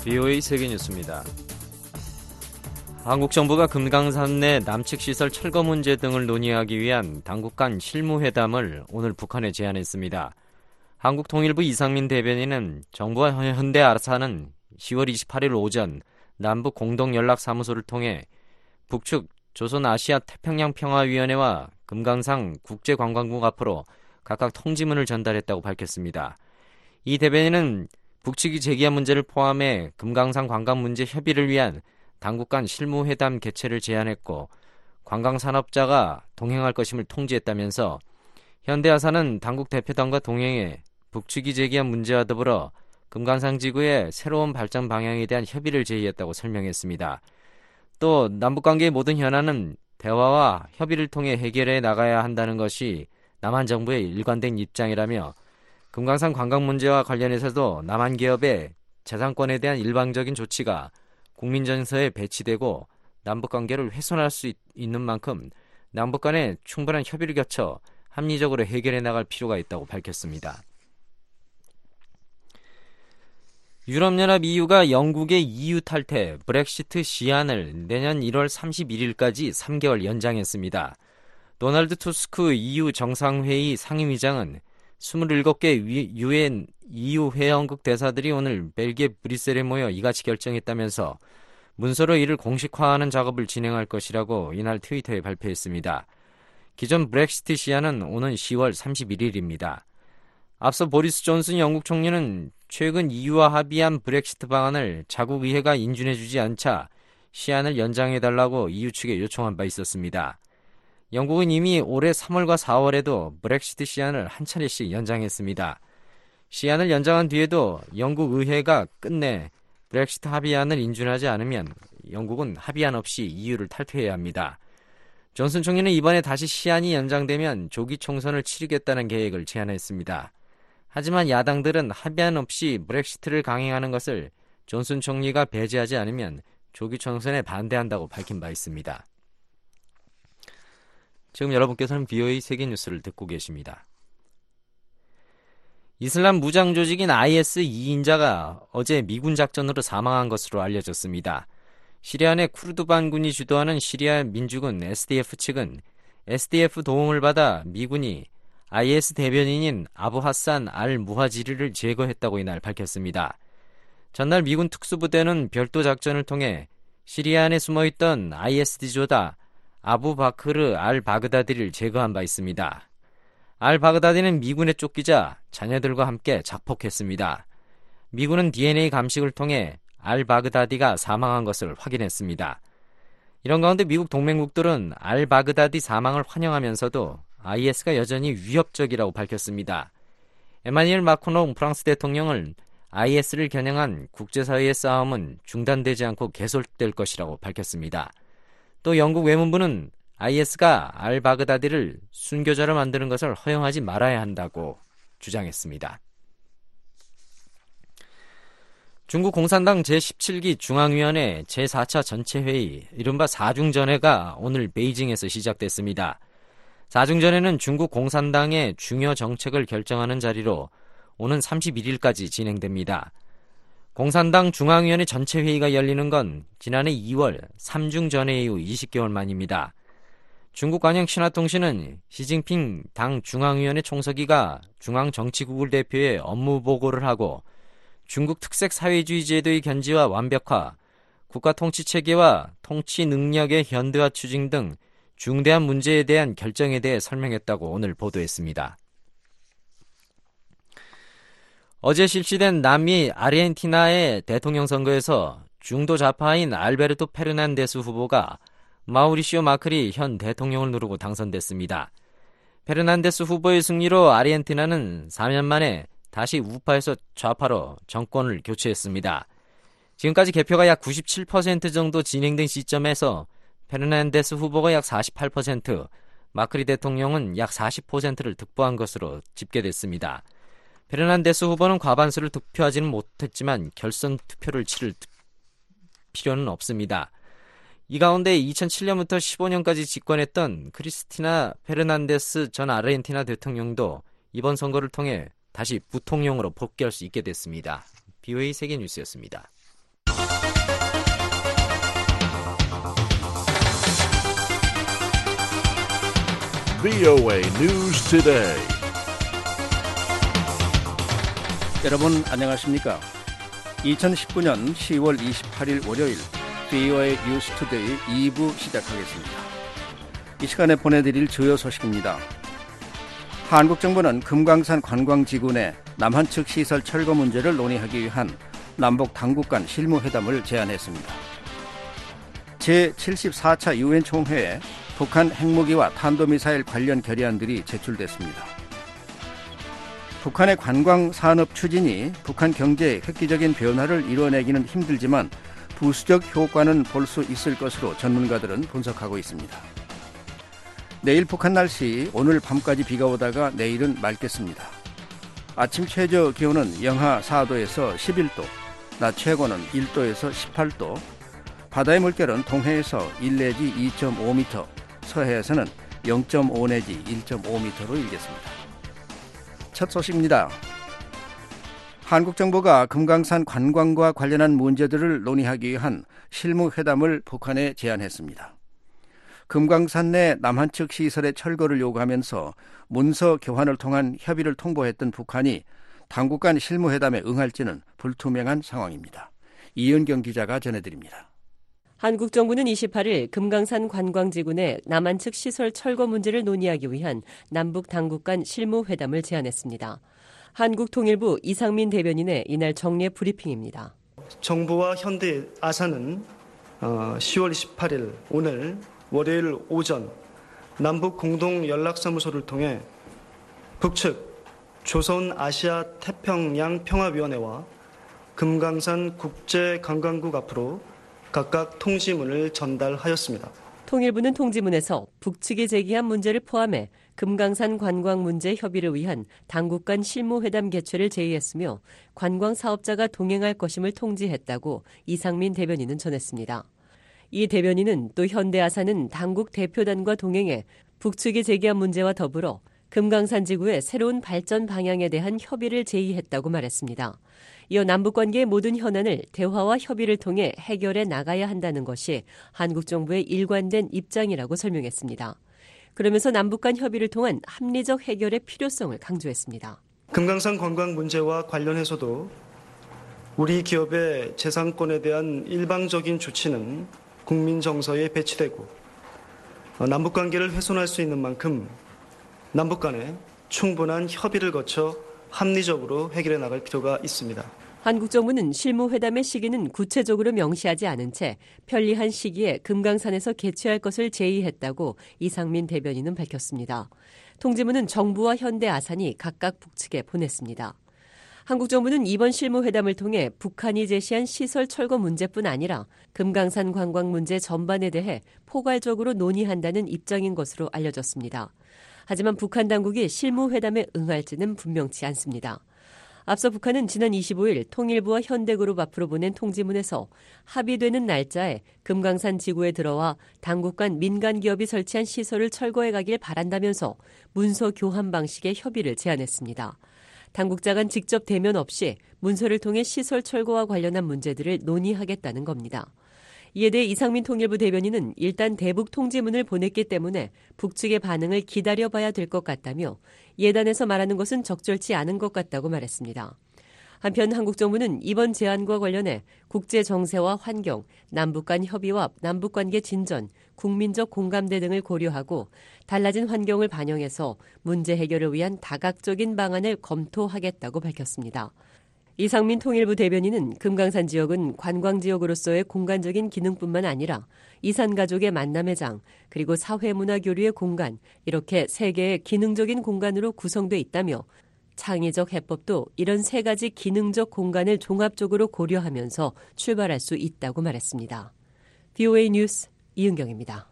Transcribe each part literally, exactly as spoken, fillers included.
브이오에이 세계뉴스입니다. 한국 정부가 금강산 내 남측시설 철거 문제 등을 논의하기 위한 당국 간 실무회담을 오늘 북한에 제안했습니다. 한국통일부 이상민 대변인은 정부와 현대아사는 시월 이십팔일 오전 남북 공동연락사무소를 통해 북측 조선아시아태평양평화위원회와 금강산 국제관광국 앞으로 각각 통지문을 전달했다고 밝혔습니다. 이 대변인은 북측이 제기한 문제를 포함해 금강산 관광 문제 협의를 위한 당국 간 실무회담 개최를 제안했고 관광산업자가 동행할 것임을 통지했다면서 현대아사는 당국 대표단과 동행해 북측이 제기한 문제와 더불어 금강산 지구의 새로운 발전 방향에 대한 협의를 제의했다고 설명했습니다. 또 남북관계의 모든 현안은 대화와 협의를 통해 해결해 나가야 한다는 것이 남한 정부의 일관된 입장이라며 금강산 관광 문제와 관련해서도 남한 기업의 재산권에 대한 일방적인 조치가 국민 정서에 배치되고 남북관계를 훼손할 수 있, 있는 만큼 남북 간에 충분한 협의를 거쳐 합리적으로 해결해 나갈 필요가 있다고 밝혔습니다. 유럽연합 이유가 영국의 이유 탈퇴, 브렉시트 시한을 내년 일월 삼십일일까지 삼 개월 연장했습니다. 도널드 투스크 이유 정상회의 상임위장은 이십칠 개 유엔 이유 회원국 대사들이 오늘 벨기에 브뤼셀에 모여 이같이 결정했다면서 문서로 이를 공식화하는 작업을 진행할 것이라고 이날 트위터에 발표했습니다. 기존 브렉시트 시한은 오는 시월 삼십일일입니다. 앞서 보리스 존슨 영국 총리는 최근 이유와 합의한 브렉시트 방안을 자국 의회가 인준해주지 않자 시한을 연장해달라고 이유 측에 요청한 바 있었습니다. 영국은 이미 올해 삼월과 사월에도 브렉시트 시한을 한 차례씩 연장했습니다. 시한을 연장한 뒤에도 영국 의회가 끝내 브렉시트 합의안을 인준하지 않으면 영국은 합의안 없이 이유를 탈퇴해야 합니다. 존슨 총리는 이번에 다시 시한이 연장되면 조기 총선을 치르겠다는 계획을 제안했습니다. 하지만 야당들은 합의안 없이 브렉시트를 강행하는 것을 존슨 총리가 배제하지 않으면 조기 총선에 반대한다고 밝힌 바 있습니다. 지금 여러분께서는 브이오에이 세계뉴스를 듣고 계십니다. 이슬람 무장 조직인 아이에스 이 인자가 어제 미군 작전으로 사망한 것으로 알려졌습니다. 시리아 내 쿠르드 반군이 주도하는 시리아 민주군 에스디에프 측은 에스디에프 도움을 받아 미군이 아이에스 대변인인 아부 하산 알 무하지르를 제거했다고 이날 밝혔습니다. 전날 미군 특수부대는 별도 작전을 통해 시리아 안에 숨어있던 아이에스 지도자 아부 바크르 알 바그다디를 제거한 바 있습니다. 알 바그다디는 미군에 쫓기자 자녀들과 함께 자폭했습니다. 미군은 디엔에이 감식을 통해 알 바그다디가 사망한 것을 확인했습니다. 이런 가운데 미국 동맹국들은 알 바그다디 사망을 환영하면서도 아이에스가 여전히 위협적이라고 밝혔습니다. 에마니엘 마크롱 프랑스 대통령은 아이에스를 겨냥한 국제사회의 싸움은 중단되지 않고 계속될 것이라고 밝혔습니다. 또 영국 외무부는 아이에스가 알 바그다디를 순교자로 만드는 것을 허용하지 말아야 한다고 주장했습니다. 중국 공산당 제십칠 기 중앙위원회 제사 차 전체회의, 이른바 사중전회가 오늘 베이징에서 시작됐습니다. 사중전회는 중국 공산당의 중요 정책을 결정하는 자리로 오는 삼십일일까지 진행됩니다. 공산당 중앙위원회 전체회의가 열리는 건 지난해 이월 삼중전회 이후 이십 개월 만입니다. 중국 관영 신화통신은 시진핑 당 중앙위원회 총서기가 중앙정치국을 대표해 업무 보고를 하고 중국 특색 사회주의 제도의 견지와 완벽화, 국가 통치체계와 통치 능력의 현대화 추진 등 중대한 문제에 대한 결정에 대해 설명했다고 오늘 보도했습니다. 어제 실시된 남미 아르헨티나의 대통령 선거에서 중도 좌파인 알베르토 페르난데스 후보가 마우리시오 마크리 현 대통령을 누르고 당선됐습니다. 페르난데스 후보의 승리로 아르헨티나는 사 년 만에 다시 우파에서 좌파로 정권을 교체했습니다. 지금까지 개표가 약 구십칠 퍼센트 정도 진행된 시점에서 페르난데스 후보가 약 사십팔 퍼센트, 마크리 대통령은 약 사십 퍼센트를 득보한 것으로 집계됐습니다. 페르난데스 후보는 과반수를 득표하지는 못했지만 결선 투표를 치를 필요는 없습니다. 이 가운데 이천칠 년부터 십오 년까지 집권했던 크리스티나 페르난데스 전 아르헨티나 대통령도 이번 선거를 통해 다시 부통령으로 복귀할 수 있게 됐습니다. 브이오에이 세계뉴스였습니다. 브이오에이 News Today. 여러분 안녕하십니까? 이천십구 년 시월 이십팔일 월요일 브이오에이 뉴스 투데이 이 부 시작하겠습니다. 이 시간에 보내드릴 주요 소식입니다. 한국 정부는 금강산 관광지구 내 남한 측 시설 철거 문제를 논의하기 위한 남북 당국 간 실무회담을 제안했습니다. 제칠십사 차 유엔 총회에 북한 핵무기와 탄도미사일 관련 결의안들이 제출됐습니다. 북한의 관광산업 추진이 북한 경제의 획기적인 변화를 이뤄내기는 힘들지만 부수적 효과는 볼 수 있을 것으로 전문가들은 분석하고 있습니다. 내일 북한 날씨, 오늘 밤까지 비가 오다가 내일은 맑겠습니다. 아침 최저 기온은 영하 사 도에서 십일 도, 낮 최고는 일 도에서 십팔 도, 바다의 물결은 동해에서 일 내지 이 점 오 미터, 서해에서는 영 점 오 내지 일 점 오 미터로 일겠습니다. 첫 소식입니다. 한국 정부가 금강산 관광과 관련한 문제들을 논의하기 위한 실무회담을 북한에 제안했습니다. 금강산 내 남한 측 시설의 철거를 요구하면서 문서 교환을 통한 협의를 통보했던 북한이 당국 간 실무회담에 응할지는 불투명한 상황입니다. 이은경 기자가 전해드립니다. 한국 정부는 이십팔일 금강산 관광지구 내 남한 측 시설 철거 문제를 논의하기 위한 남북 당국 간 실무회담을 제안했습니다. 한국통일부 이상민 대변인의 이날 정례 브리핑입니다. 정부와 현대 아산은 시월 이십팔일 오늘 월요일 오전 남북 공동 연락사무소를 통해 북측 조선 아시아 태평양 평화위원회와 금강산 국제관광국 앞으로 각각 통지문을 전달하였습니다. 통일부는 통지문에서 북측이 제기한 문제를 포함해 금강산 관광 문제 협의를 위한 당국 간 실무회담 개최를 제의했으며 관광 사업자가 동행할 것임을 통지했다고 이상민 대변인은 전했습니다. 이 대변인은 또 현대아산은 당국 대표단과 동행해 북측이 제기한 문제와 더불어 금강산 지구의 새로운 발전 방향에 대한 협의를 제의했다고 말했습니다. 이어 남북관계의 모든 현안을 대화와 협의를 통해 해결해 나가야 한다는 것이 한국 정부의 일관된 입장이라고 설명했습니다. 그러면서 남북 간 협의를 통한 합리적 해결의 필요성을 강조했습니다. 금강산 관광 문제와 관련해서도 우리 기업의 재산권에 대한 일방적인 조치는 국민 정서에 배치되고 남북관계를 훼손할 수 있는 만큼 남북 간에 충분한 협의를 거쳐 합리적으로 해결해 나갈 필요가 있습니다. 한국 정부는 실무회담의 시기는 구체적으로 명시하지 않은 채 편리한 시기에 금강산에서 개최할 것을 제의했다고 이상민 대변인은 밝혔습니다. 통지문은 정부와 현대아산이 각각 북측에 보냈습니다. 한국 정부는 이번 실무회담을 통해 북한이 제시한 시설 철거 문제뿐 아니라 금강산 관광 문제 전반에 대해 포괄적으로 논의한다는 입장인 것으로 알려졌습니다. 하지만 북한 당국이 실무회담에 응할지는 분명치 않습니다. 앞서 북한은 지난 이십오일 통일부와 현대그룹 앞으로 보낸 통지문에서 합의되는 날짜에 금강산 지구에 들어와 당국 간 민간 기업이 설치한 시설을 철거해 가길 바란다면서 문서 교환 방식의 협의를 제안했습니다. 당국자 간 직접 대면 없이 문서를 통해 시설 철거와 관련한 문제들을 논의하겠다는 겁니다. 이에 대해 이상민 통일부 대변인은 일단 대북 통지문을 보냈기 때문에 북측의 반응을 기다려봐야 될 것 같다며 예단해서 말하는 것은 적절치 않은 것 같다고 말했습니다. 한편 한국 정부는 이번 제안과 관련해 국제 정세와 환경, 남북 간 협의와 남북 관계 진전, 국민적 공감대 등을 고려하고 달라진 환경을 반영해서 문제 해결을 위한 다각적인 방안을 검토하겠다고 밝혔습니다. 이상민 통일부 대변인은 금강산 지역은 관광지역으로서의 공간적인 기능뿐만 아니라 이산가족의 만남의 장, 그리고 사회문화교류의 공간, 이렇게 세 개의 기능적인 공간으로 구성돼 있다며 창의적 해법도 이런 세 가지 기능적 공간을 종합적으로 고려하면서 출발할 수 있다고 말했습니다. 브이오에이 뉴스 이은경입니다.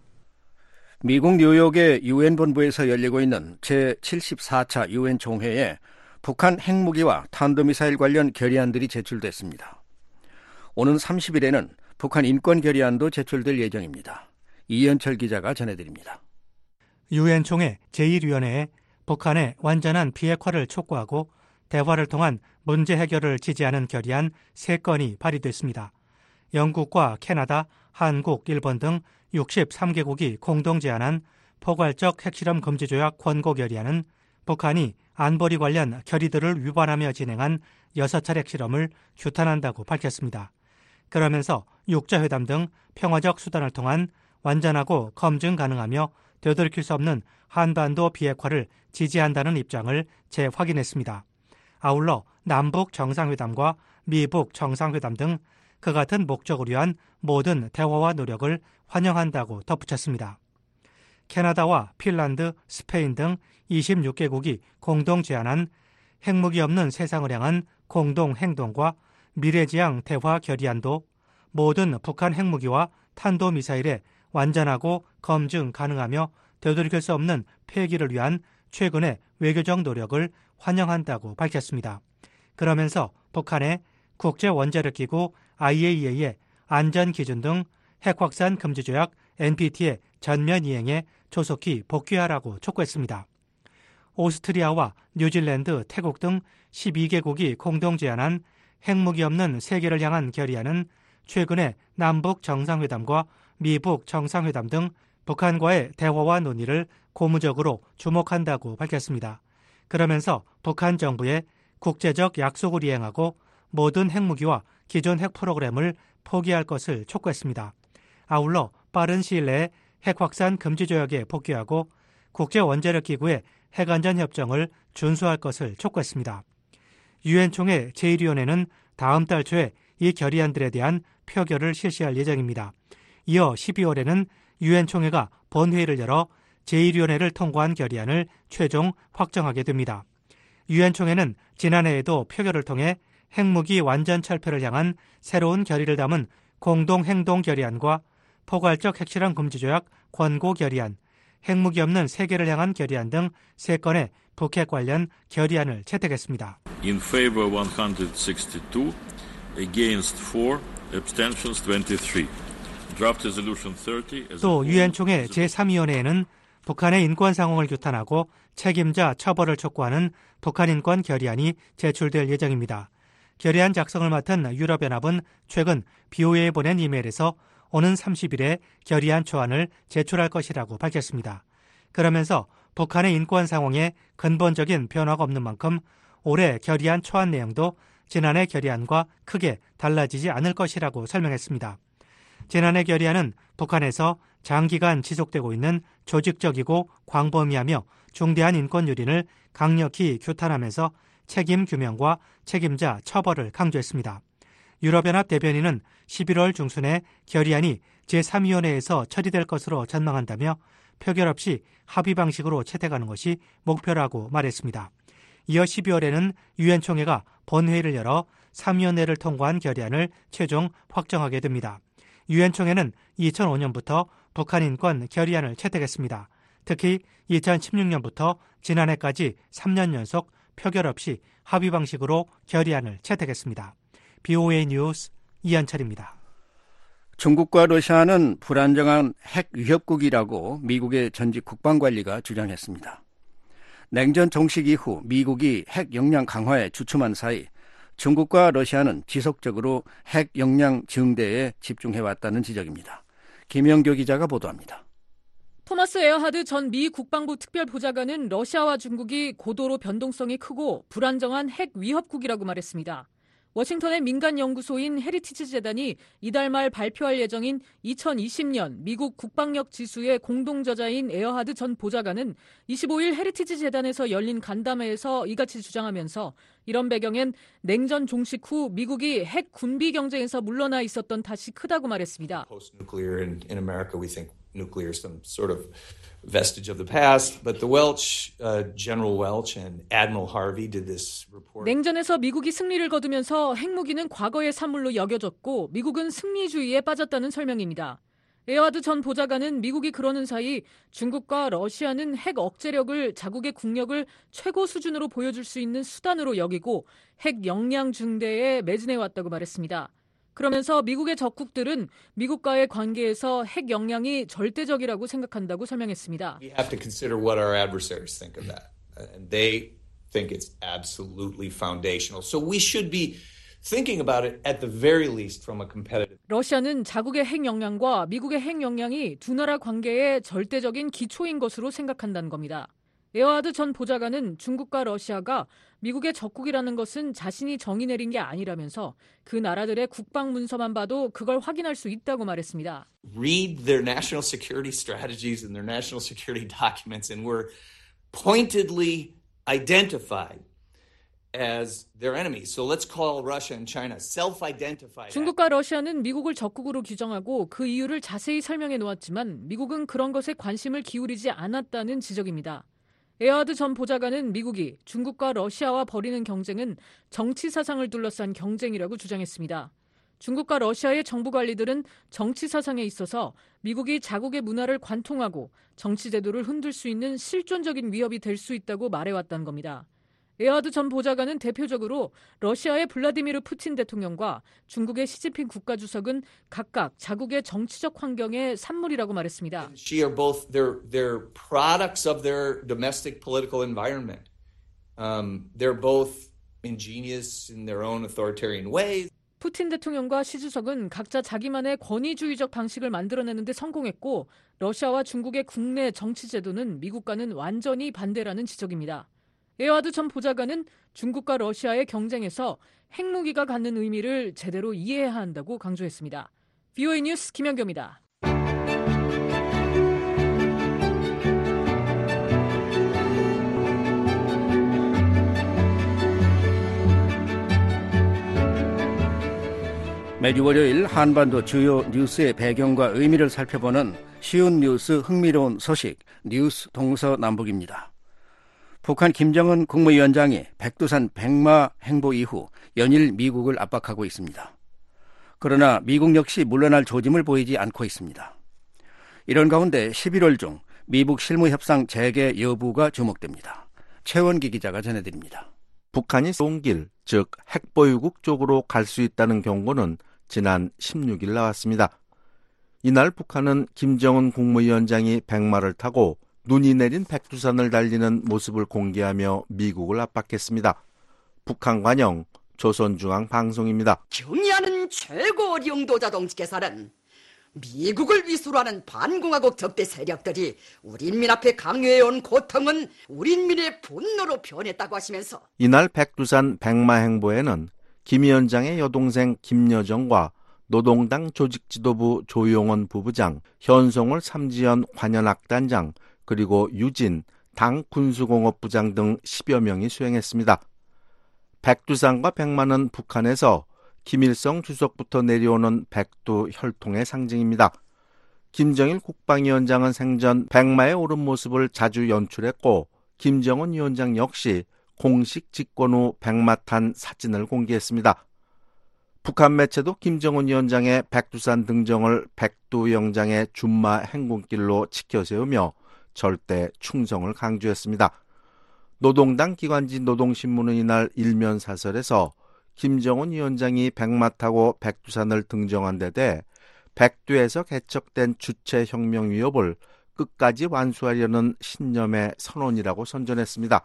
미국 뉴욕의 유엔 본부에서 열리고 있는 제칠십사 차 유엔 총회에 북한 핵무기와 탄도미사일 관련 결의안들이 제출됐습니다. 오는 삼십일에는 북한 인권 결의안도 제출될 예정입니다. 이현철 기자가 전해드립니다. 유엔 총회 제일 위원회에 북한의 완전한 비핵화를 촉구하고 대화를 통한 문제 해결을 지지하는 결의안 세 건이 발의됐습니다. 영국과 캐나다, 한국, 일본 등 육십삼 개국이 공동 제안한 포괄적 핵실험 금지 조약 권고 결의안은 북한이 안보리 관련 결의들을 위반하며 진행한 여섯 차례 핵실험을 규탄한다고 밝혔습니다. 그러면서 육자회담 등 평화적 수단을 통한 완전하고 검증 가능하며 되돌이킬 수 없는 한반도 비핵화를 지지한다는 입장을 재확인했습니다. 아울러 남북 정상회담과 미북 정상회담 등 그 같은 목적을 위한 모든 대화와 노력을 환영한다고 덧붙였습니다. 캐나다와 핀란드, 스페인 등 이십육 개국이 공동 제안한 핵무기 없는 세상을 향한 공동 행동과 미래지향 대화 결의안도 모든 북한 핵무기와 탄도미사일의 완전하고 검증 가능하며 되돌이킬 수 없는 폐기를 위한 최근의 외교적 노력을 환영한다고 밝혔습니다. 그러면서 북한의 국제원자력기구 아이에이이에이의 안전기준 등 핵확산 금지조약 엔피티의 전면 이행에 조속히 복귀하라고 촉구했습니다. 오스트리아와 뉴질랜드, 태국 등 십이 개국이 공동 제안한 핵무기 없는 세계를 향한 결의안은 최근에 남북 정상회담과 미북 정상회담 등 북한과의 대화와 논의를 고무적으로 주목한다고 밝혔습니다. 그러면서 북한 정부의 국제적 약속을 이행하고 모든 핵무기와 기존 핵 프로그램을 포기할 것을 촉구했습니다. 아울러 빠른 시일 내에 핵확산 금지 조약에 복귀하고 국제원자력기구의 핵안전협정을 준수할 것을 촉구했습니다. 유엔 총회 제일 위원회는 다음 달 초에 이 결의안들에 대한 표결을 실시할 예정입니다. 이어 십이월에는 유엔 총회가 본회의를 열어 제일 위원회를 통과한 결의안을 최종 확정하게 됩니다. 유엔 총회는 지난해에도 표결을 통해 핵무기 완전 철폐를 향한 새로운 결의를 담은 공동행동 결의안과 포괄적 핵실험 금지 조약 권고 결의안, 핵무기 없는 세계를 향한 결의안 등 세 건의 북핵 관련 결의안을 채택했습니다. In favor one hundred sixty-two, against four, abstentions twenty-three. Draft resolution thirty. 또 유엔 총회 제삼 위원회에는 북한의 인권 상황을 규탄하고 책임자 처벌을 촉구하는 북한 인권 결의안이 제출될 예정입니다. 결의안 작성을 맡은 유럽연합은 최근 비오에이에 보낸 이메일에서 오는 삼십일에 결의안 초안을 제출할 것이라고 밝혔습니다. 그러면서 북한의 인권 상황에 근본적인 변화가 없는 만큼 올해 결의안 초안 내용도 지난해 결의안과 크게 달라지지 않을 것이라고 설명했습니다. 지난해 결의안은 북한에서 장기간 지속되고 있는 조직적이고 광범위하며 중대한 인권 유린을 강력히 규탄하면서 책임 규명과 책임자 처벌을 강조했습니다. 유럽연합 대변인은 십일월 중순에 결의안이 제삼 위원회에서 처리될 것으로 전망한다며 표결 없이 합의 방식으로 채택하는 것이 목표라고 말했습니다. 이어 십이월에는 유엔 총회가 본회의를 열어 삼 위원회를 통과한 결의안을 최종 확정하게 됩니다. 유엔 총회는 이천오 년부터 북한 인권 결의안을 채택했습니다. 특히 이천십육 년부터 지난해까지 삼 년 연속 표결 없이 합의 방식으로 결의안을 채택했습니다. 비오에이 뉴스 이한철입니다. 중국과 러시아는 불안정한 핵 위협국이라고 미국의 전직 국방관리가 주장했습니다. 냉전 종식 이후 미국이 핵 역량 강화에 주춤한 사이 중국과 러시아는 지속적으로 핵 역량 증대에 집중해왔다는 지적입니다. 김영교 기자가 보도합니다. 토마스 에어하드 전 미 국방부 특별보좌관은 러시아와 중국이 고도로 변동성이 크고 불안정한 핵 위협국이라고 말했습니다. 워싱턴의 민간 연구소인 헤리티지 재단이 이달 말 발표할 예정인 이천이십 년 미국 국방력 지수의 공동저자인 에어하드 전 보좌관은 이십오일 헤리티지 재단에서 열린 간담회에서 이같이 주장하면서 이런 배경엔 냉전 종식 후 미국이 핵 군비 경쟁에서 물러나 있었던 탓이 크다고 말했습니다. Post-nuclear in, in America, we think nuclear is some sort of vestige of the past, but the Welch, uh, General Welch and Admiral Harvey did this report. 냉전에서 미국이 승리를 거두면서 핵무기는 과거의 산물로 여겨졌고 미국은 승리주의에 빠졌다는 설명입니다. 에어하드 전 보좌관은 미국이 그러는 사이 중국과 러시아는 핵 억제력을 자국의 국력을 최고 수준으로 보여줄 수 있는 수단으로 여기고 핵 역량 증대에 매진해왔다고 말했습니다. 그러면서 미국의 적국들은 미국과의 관계에서 핵 역량이 절대적이라고 생각한다고 설명했습니다. We have to consider what our adversaries think of that. And they think it's absolutely foundational. So we should be thinking about it at the very least from a competitive 러시아는 자국의 핵 역량과 미국의 핵 역량이 두 나라 관계의 절대적인 기초인 것으로 생각한다는 겁니다. 에어하드 전 보좌관은 중국과 러시아가 미국의 적국이라는 것은 자신이 정의 내린 게 아니라면서 그 나라들의 국방 문서만 봐도 그걸 확인할 수 있다고 말했습니다. Read their national security strategies and their national security documents and were pointedly identified as their enemies. So let's call Russia and China self-identified. 중국과 러시아는 미국을 적국으로 규정하고 그 이유를 자세히 설명해 놓았지만 미국은 그런 것에 관심을 기울이지 않았다는 지적입니다. 에어하드 전 보좌관은 미국이 중국과 러시아와 벌이는 경쟁은 정치 사상을 둘러싼 경쟁이라고 주장했습니다. 중국과 러시아의 정부 관리들은 정치 사상에 있어서 미국이 자국의 문화를 관통하고 정치 제도를 흔들 수 있는 실존적인 위협이 될 수 있다고 말해왔다는 겁니다. 에어하드 전 보좌관은 대표적으로 러시아의 블라디미르 푸틴 대통령과 중국의 시진핑 국가주석은 각각 자국의 정치적 환경의 산물이라고 말했습니다. She are both they're they're products of their domestic political environment. Um, they're both ingenious in their own authoritarian ways. 푸틴 대통령과 시 주석은 각자 자기만의 권위주의적 방식을 만들어내는 데 성공했고 러시아와 중국의 국내 정치 제도는 미국과는 완전히 반대라는 지적입니다. 에어하드 전 보좌관은 중국과 러시아의 경쟁에서 핵무기가 갖는 의미를 제대로 이해해야 한다고 강조했습니다. 브이오에이 뉴스 김연경입니다. 매주 월요일 한반도 주요 뉴스의 배경과 의미를 살펴보는 쉬운 뉴스 흥미로운 소식 뉴스 동서남북입니다. 북한 김정은 국무위원장이 백두산 백마 행보 이후 연일 미국을 압박하고 있습니다. 그러나 미국 역시 물러날 조짐을 보이지 않고 있습니다. 이런 가운데 십일월 중 미북 실무협상 재개 여부가 주목됩니다. 최원기 기자가 전해드립니다. 북한이 쏜 길, 즉 핵보유국 쪽으로 갈 수 있다는 경고는 지난 십육일 나왔습니다. 이날 북한은 김정은 국무위원장이 백마를 타고 눈이 내린 백두산을 달리는 모습을 공개하며 미국을 압박했습니다. 북한 관영 조선중앙방송입니다. 경의하는 최고 영도자 동지께서는 미국을 위수로 하는 반공화국 적대 세력들이 우리 인민 앞에 강요해온 고통은 우리 인민의 분노로 변했다고 하시면서 이날 백두산 백마 행보에는 김 위원장의 여동생 김여정과 노동당 조직지도부 조용원 부부장, 현송월 삼지연 관현악단장, 그리고 유진 당 군수공업부장 등 십여 명이 수행했습니다. 백두산과 백마는 북한에서 김일성 주석부터 내려오는 백두 혈통의 상징입니다. 김정일 국방위원장은 생전 백마에 오른 모습을 자주 연출했고 김정은 위원장 역시 공식 집권 후 백마 탄 사진을 공개했습니다. 북한 매체도 김정은 위원장의 백두산 등정을 백두 영장의 준마 행군길로 치켜세우며 절대 충성을 강조했습니다. 노동당 기관지 노동신문은 이날 일면 사설에서 김정은 위원장이 백마 타고 백두산을 등정한 데 대해 백두에서 개척된 주체혁명 위협을 끝까지 완수하려는 신념의 선언이라고 선전했습니다.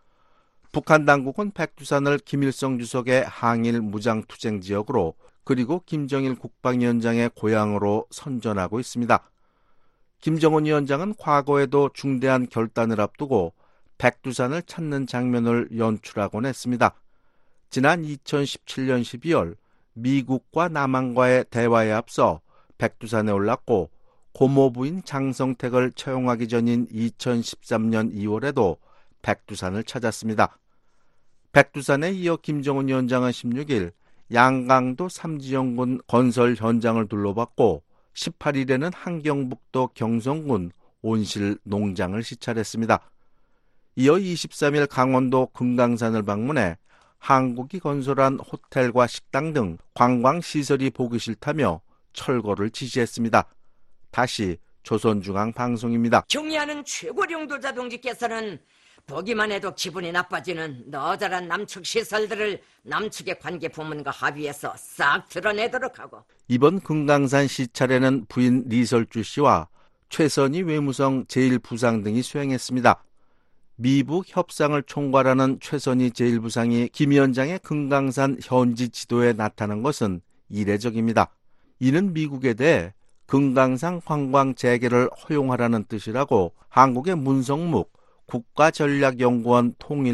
북한 당국은 백두산을 김일성 주석의 항일 무장투쟁 지역으로 그리고 김정일 국방위원장의 고향으로 선전하고 있습니다. 김정은 위원장은 과거에도 중대한 결단을 앞두고 백두산을 찾는 장면을 연출하곤 했습니다. 지난 이천십칠년 십이월 미국과 남한과의 대화에 앞서 백두산에 올랐고 고모부인 장성택을 처형하기 전인 이천십삼년 이월에도 백두산을 찾았습니다. 백두산에 이어 김정은 위원장은 십육일 양강도 삼지연군 건설 현장을 둘러봤고 십팔일에는 함경북도 경성군 온실 농장을 시찰했습니다. 이어 이십삼일 강원도 금강산을 방문해 한국이 건설한 호텔과 식당 등 관광시설이 보기 싫다며 철거를 지시했습니다. 다시 조선중앙방송입니다. 경의하는 최고 영도자 동지께서는 보기만 해도 기분이 나빠지는 너저런 남측 시설들을 남측의 관계 부문과 합의해서 싹 드러내도록 하고 이번 금강산 시찰에는 부인 리설주 씨와 최선희 외무성 제일 부상 등이 수행했습니다. 미북 협상을 총괄하는 최선희 제일 부상이 김 위원장의 금강산 현지 지도에 나타난 것은 이례적입니다. 이는 미국에 대해 금강산 관광 재개를 허용하라는 뜻이라고 한국의 문성묵 국가전략연구원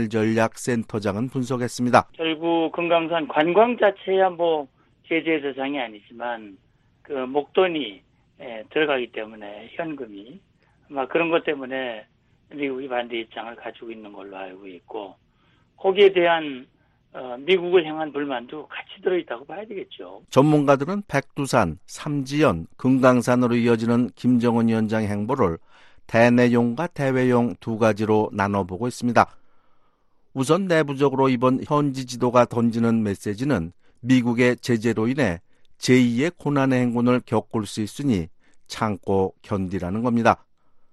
통일전략센터장은 분석했습니다. 결국 금강산 관광 자체야 뭐 제재 대상이 아니지만 그 목돈이 예, 들어가기 때문에 현금이 아마 그런 것 때문에 미국이 반대 입장을 가지고 있는 걸로 알고 있고 거기에 대한 어, 미국을 향한 불만도 같이 들어있다고 봐야 되겠죠. 전문가들은 백두산, 삼지연, 금강산으로 이어지는 김정은 위원장의 행보를 대내용과 대외용 두 가지로 나눠보고 있습니다. 우선 내부적으로 이번 현지 지도가 던지는 메시지는 미국의 제재로 인해 제이의 고난의 행군을 겪을 수 있으니 참고 견디라는 겁니다.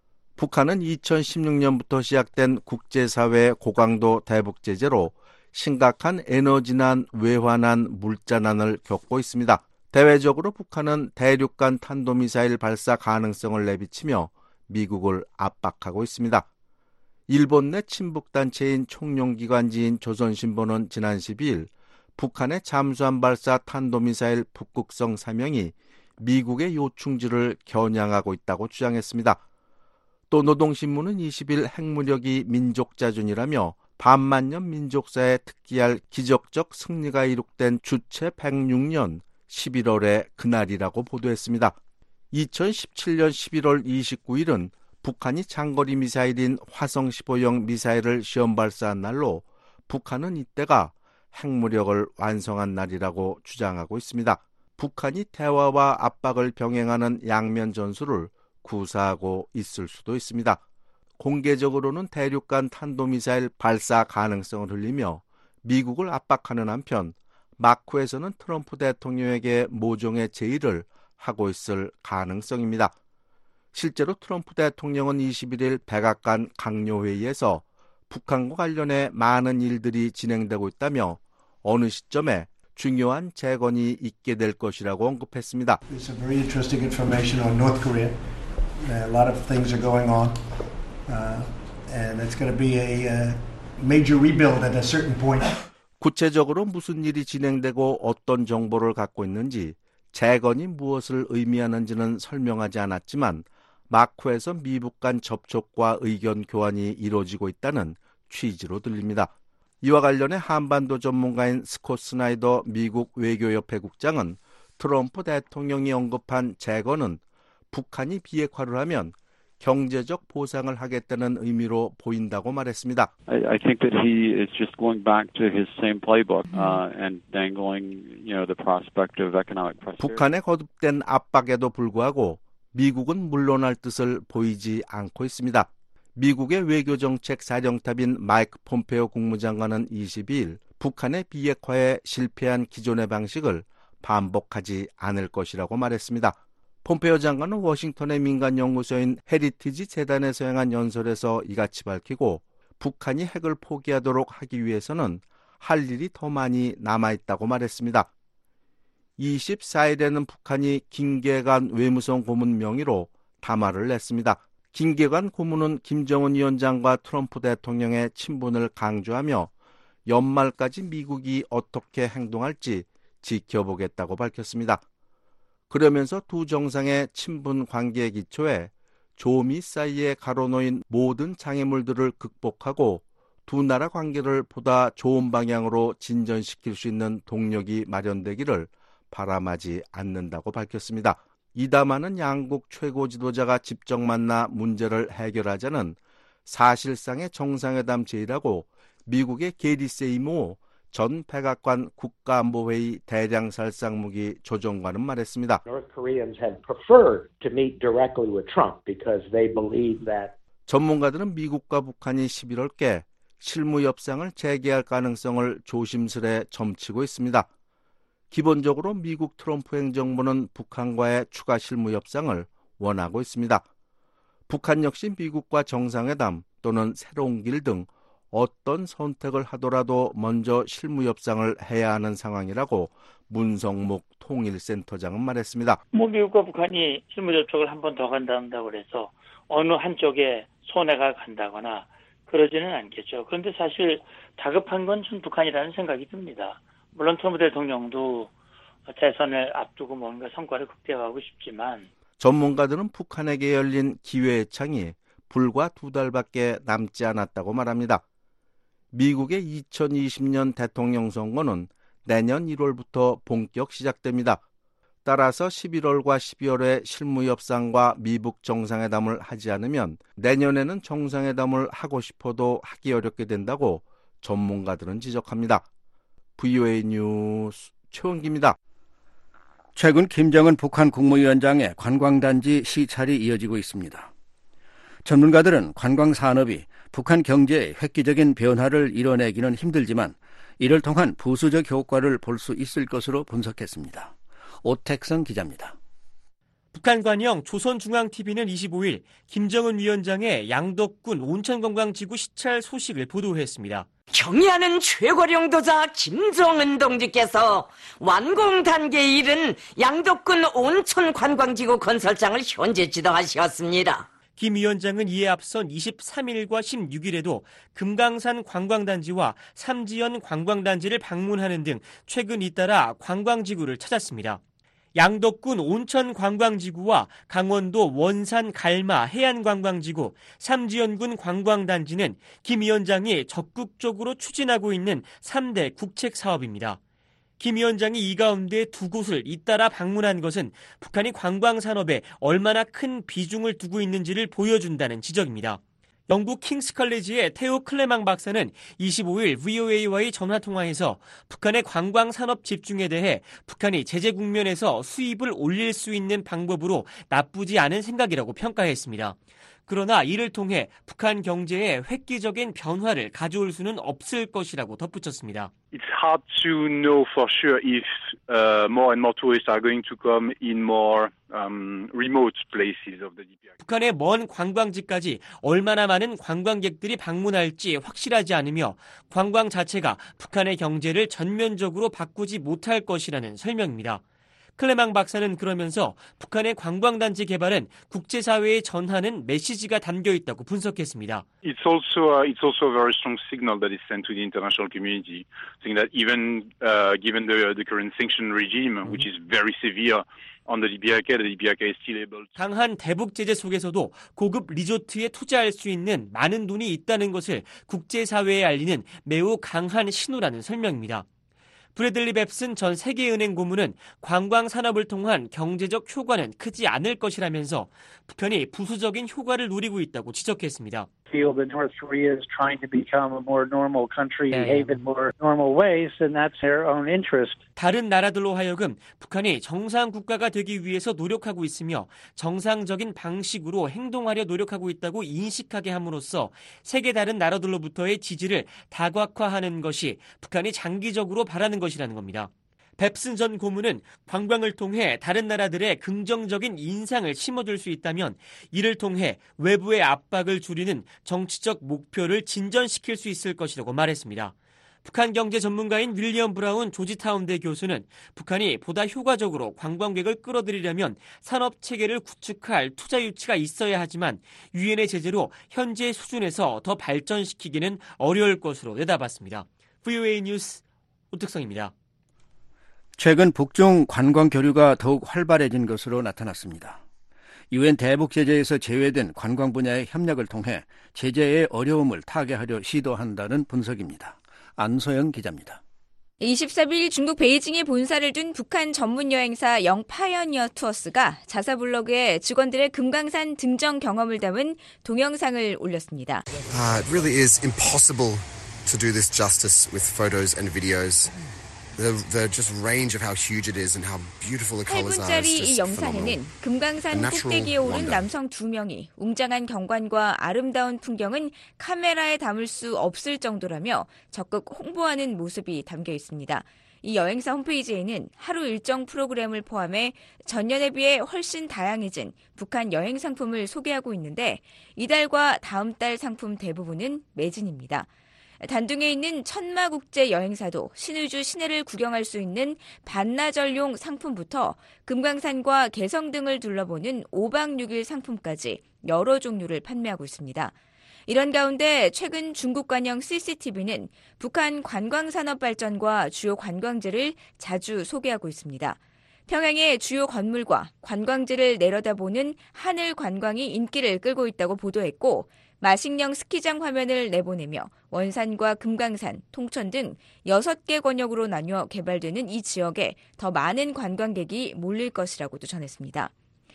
북한은 이천십육 년부터 시작된 국제사회의 고강도 대북 제재로 심각한 에너지난, 외환난, 물자난을 겪고 있습니다. 대외적으로 북한은 대륙간 탄도미사일 발사 가능성을 내비치며 미국을 압박하고 있습니다. 일본 내 친북단체인 총용기관지인 조선신보는 지난 십이일 북한의 잠수함 발사 탄도미사일 북극성 사명이 미국의 요충지를 겨냥하고 있다고 주장했습니다. 또 노동신문은 이십일 핵무력이 민족자존이라며 반만년 민족사에 특기할 기적적 승리가 이룩된 주체 백육 년 십일월의 그날이라고 보도했습니다. 이천십칠 년 십일월 이십구일은 북한이 장거리 미사일인 화성 십오형 미사일을 시험 발사한 날로 북한은 이때가 핵무력을 완성한 날이라고 주장하고 있습니다. 북한이 대화와 압박을 병행하는 양면 전술을 구사하고 있을 수도 있습니다. 공개적으로는 대륙간 탄도미사일 발사 가능성을 흘리며 미국을 압박하는 한편 마쿠에서는 트럼프 대통령에게 모종의 제의를 하고 있을 가능성입니다. 실제로 트럼프 대통령은 이십일일 백악관 강요회의에서 북한과 관련해 많은 일들이 진행되고 있다며 어느 시점에 중요한 재건이 있게 될 것이라고 언급했습니다. There's some very interesting information on North Korea. A lot of things are going on. Uh, and it's going to be a uh, major rebuild at a certain point. 구체적으로 무슨 일이 진행되고 어떤 정보를 갖고 있는지 재건이 무엇을 의미하는지는 설명하지 않았지만 마쿠에서 미북 간 접촉과 의견 교환이 이루어지고 있다는 취지로 들립니다. 이와 관련해 한반도 전문가인 스콧 스나이더 미국 외교협회 국장은 트럼프 대통령이 언급한 재건은 북한이 비핵화를 하면 경제적 보상을 하겠다는 의미로 보인다고 말했습니다. I, I think that he is just going back to his same playbook uh, and dangling, you know, the prospect of economic prosperity. 북한의 거듭된 압박에도 불구하고 미국은 물러날 뜻을 보이지 않고 있습니다. 미국의 외교정책 사령탑인 마이크 폼페오 국무장관은 이십이일 북한의 비핵화에 실패한 기존의 방식을 반복하지 않을 것이라고 말했습니다. 폼페오 장관은 워싱턴의 민간연구소인 헤리티지 재단에서 행한 연설에서 이같이 밝히고 북한이 핵을 포기하도록 하기 위해서는 할 일이 더 많이 남아있다고 말했습니다. 이십사일에는 북한이 김계관 외무성 고문 명의로 담화를 냈습니다. 김계관 고문은 김정은 위원장과 트럼프 대통령의 친분을 강조하며 연말까지 미국이 어떻게 행동할지 지켜보겠다고 밝혔습니다. 그러면서 두 정상의 친분 관계에 기초해 조미 사이에 가로놓인 모든 장애물들을 극복하고 두 나라 관계를 보다 좋은 방향으로 진전시킬 수 있는 동력이 마련되기를 바람하지 않는다고 밝혔습니다. 이 담화는 양국 최고 지도자가 직접 만나 문제를 해결하자는 사실상의 정상회담 제의라고 미국의 게리 세이모 전 백악관 국가안보회의 대량살상무기 조정관은 말했습니다. North Koreans have preferred to meet directly with Trump because they believe that 전문가들은 미국과 북한이 십일월께 실무 협상을 재개할 가능성을 조심스레 점치고 있습니다. 기본적으로 미국 트럼프 행정부는 북한과의 추가 실무 협상을 원하고 있습니다. 북한 역시 미국과 정상회담 또는 새로운 길 등 어떤 선택을 하더라도 먼저 실무 협상을 해야 하는 상황이라고 문성묵 통일센터장은 말했습니다. 뭐 미국과 북한이 실무 접촉을 한 번 더 간다고 그래서 어느 한쪽에 손해가 간다거나 그러지는 않겠죠. 그런데 사실 다급한 건 전 북한이라는 생각이 듭니다. 물론 트럼프 대통령도 대선을 앞두고 뭔가 성과를 극대화하고 싶지만 전문가들은 북한에게 열린 기회의 창이 불과 두 달밖에 남지 않았다고 말합니다. 미국의 이천이십 년 대통령 선거는 내년 일월부터 본격 시작됩니다. 따라서 십일월과 십이월에 실무 협상과 미북 정상회담을 하지 않으면 내년에는 정상회담을 하고 싶어도 하기 어렵게 된다고 전문가들은 지적합니다. 브이오에이 뉴스 최원기입니다. 최근 김정은 북한 국무위원장의 관광단지 시찰이 이어지고 있습니다. 전문가들은 관광산업이 북한 경제의 획기적인 변화를 이뤄내기는 힘들지만 이를 통한 부수적 효과를 볼 수 있을 것으로 분석했습니다. 오택성 기자입니다. 북한관영 조선중앙티비는 이십오일 김정은 위원장의 양덕군 온천관광지구 시찰 소식을 보도했습니다. 경의하는 최고령도자 김정은 동지께서 완공 단계에 이른 양덕군 온천관광지구 건설장을 현재 지도하셨습니다. 김 위원장은 이에 앞선 이십삼일과 십육일에도 금강산 관광단지와 삼지연 관광단지를 방문하는 등 최근 잇따라 관광지구를 찾았습니다. 양덕군 온천관광지구와 강원도 원산 갈마 해안관광지구, 삼지연군 관광단지는 김 위원장이 적극적으로 추진하고 있는 삼 대 국책사업입니다. 김 위원장이 이 가운데 두 곳을 잇따라 방문한 것은 북한이 관광산업에 얼마나 큰 비중을 두고 있는지를 보여준다는 지적입니다. 영국 킹스컬리지의 테오 클레망 박사는 이십오일 브이오에이와의 전화통화에서 북한의 관광산업 집중에 대해 북한이 제재 국면에서 수입을 올릴 수 있는 방법으로 나쁘지 않은 생각이라고 평가했습니다. 그러나 이를 통해 북한 경제에 획기적인 변화를 가져올 수는 없을 것이라고 덧붙였습니다. It's hard to know for sure if uh, more and more tourists are going to come in more um, remote places of the 디피아르. 북한의 먼 관광지까지 얼마나 많은 관광객들이 방문할지 확실하지 않으며 관광 자체가 북한의 경제를 전면적으로 바꾸지 못할 것이라는 설명입니다. 클레망 박사는 그러면서 북한의 관광단지 개발은 국제사회에 전하는 메시지가 담겨 있다고 분석했습니다. It's also uh, it's also a very strong signal that is sent to the international community, saying that even uh, given the the current sanction regime, which is very severe on the 디피아르, the 디피아르 is still able to. 강한 대북 제재 속에서도 고급 리조트에 투자할 수 있는 많은 돈이 있다는 것을 국제사회에 알리는 매우 강한 신호라는 설명입니다. 브래들리 뱁슨 전 세계은행 고문은 관광 산업을 통한 경제적 효과는 크지 않을 것이라면서 북한이 부수적인 효과를 노리고 있다고 지적했습니다. feel that North Korea is trying to become a more normal country, behave in more normal ways, and that's their own interest. 다른 나라들로 하여금 북한이 정상 국가가 되기 위해서 노력하고 있으며 정상적인 방식으로 행동하려 노력하고 있다고 인식하게 함으로써 세계 다른 나라들로부터의 지지를 다각화하는 것이 북한이 장기적으로 바라는 것이라는 겁니다. 뱁슨 전 고문은 관광을 통해 다른 나라들의 긍정적인 인상을 심어줄 수 있다면 이를 통해 외부의 압박을 줄이는 정치적 목표를 진전시킬 수 있을 것이라고 말했습니다. 북한 경제 전문가인 윌리엄 브라운 조지타운대 교수는 북한이 보다 효과적으로 관광객을 끌어들이려면 산업 체계를 구축할 투자 유치가 있어야 하지만 유엔의 제재로 현재 수준에서 더 발전시키기는 어려울 것으로 내다봤습니다. 브이오에이 뉴스 오택성입니다. 최근 북중 관광 교류가 더욱 활발해진 것으로 나타났습니다. 유엔 대북 제재에서 제외된 관광 분야의 협력을 통해 제재의 어려움을 타개하려 시도한다는 분석입니다. 안소영 기자입니다. 이십삼일 중국 베이징에 본사를 둔 북한 전문 여행사 영파이어니어 투어스가 자사 블로그에 직원들의 금강산 등정 경험을 담은 동영상을 올렸습니다. Uh, it really is impossible to do this justice with photos and videos. The, the just range of how huge it is and how beautiful the colors are 팔 분짜리 is 이 just 영상에는 금강산 꼭대기에 오른 남성 두 명이 웅장한 경관과 아름다운 풍경은 카메라에 담을 수 없을 정도라며 적극 홍보하는 모습이 담겨 있습니다. 이 여행사 홈페이지에는 하루 일정 프로그램을 포함해 전년에 비해 훨씬 다양해진 북한 여행 상품을 소개하고 있는데 이달과 다음 달 상품 대부분은 매진입니다. 단둥에 있는 천마국제 여행사도 신의주 시내를 구경할 수 있는 반나절용 상품부터 금강산과 개성 등을 둘러보는 오박 육일 상품까지 여러 종류를 판매하고 있습니다. 이런 가운데 최근 중국 관영 씨씨티비는 북한 관광산업 발전과 주요 관광지를 자주 소개하고 있습니다. 평양의 주요 건물과 관광지를 내려다보는 하늘 관광이 인기를 끌고 있다고 보도했고 마식령 스키장 화면을 내보내며 원산과 금강산, 통천 등 여섯 개 권역으로 나뉘어 개발되는 이 지역에 더 많은 관광객이 몰릴 것이라고도 전했습니다.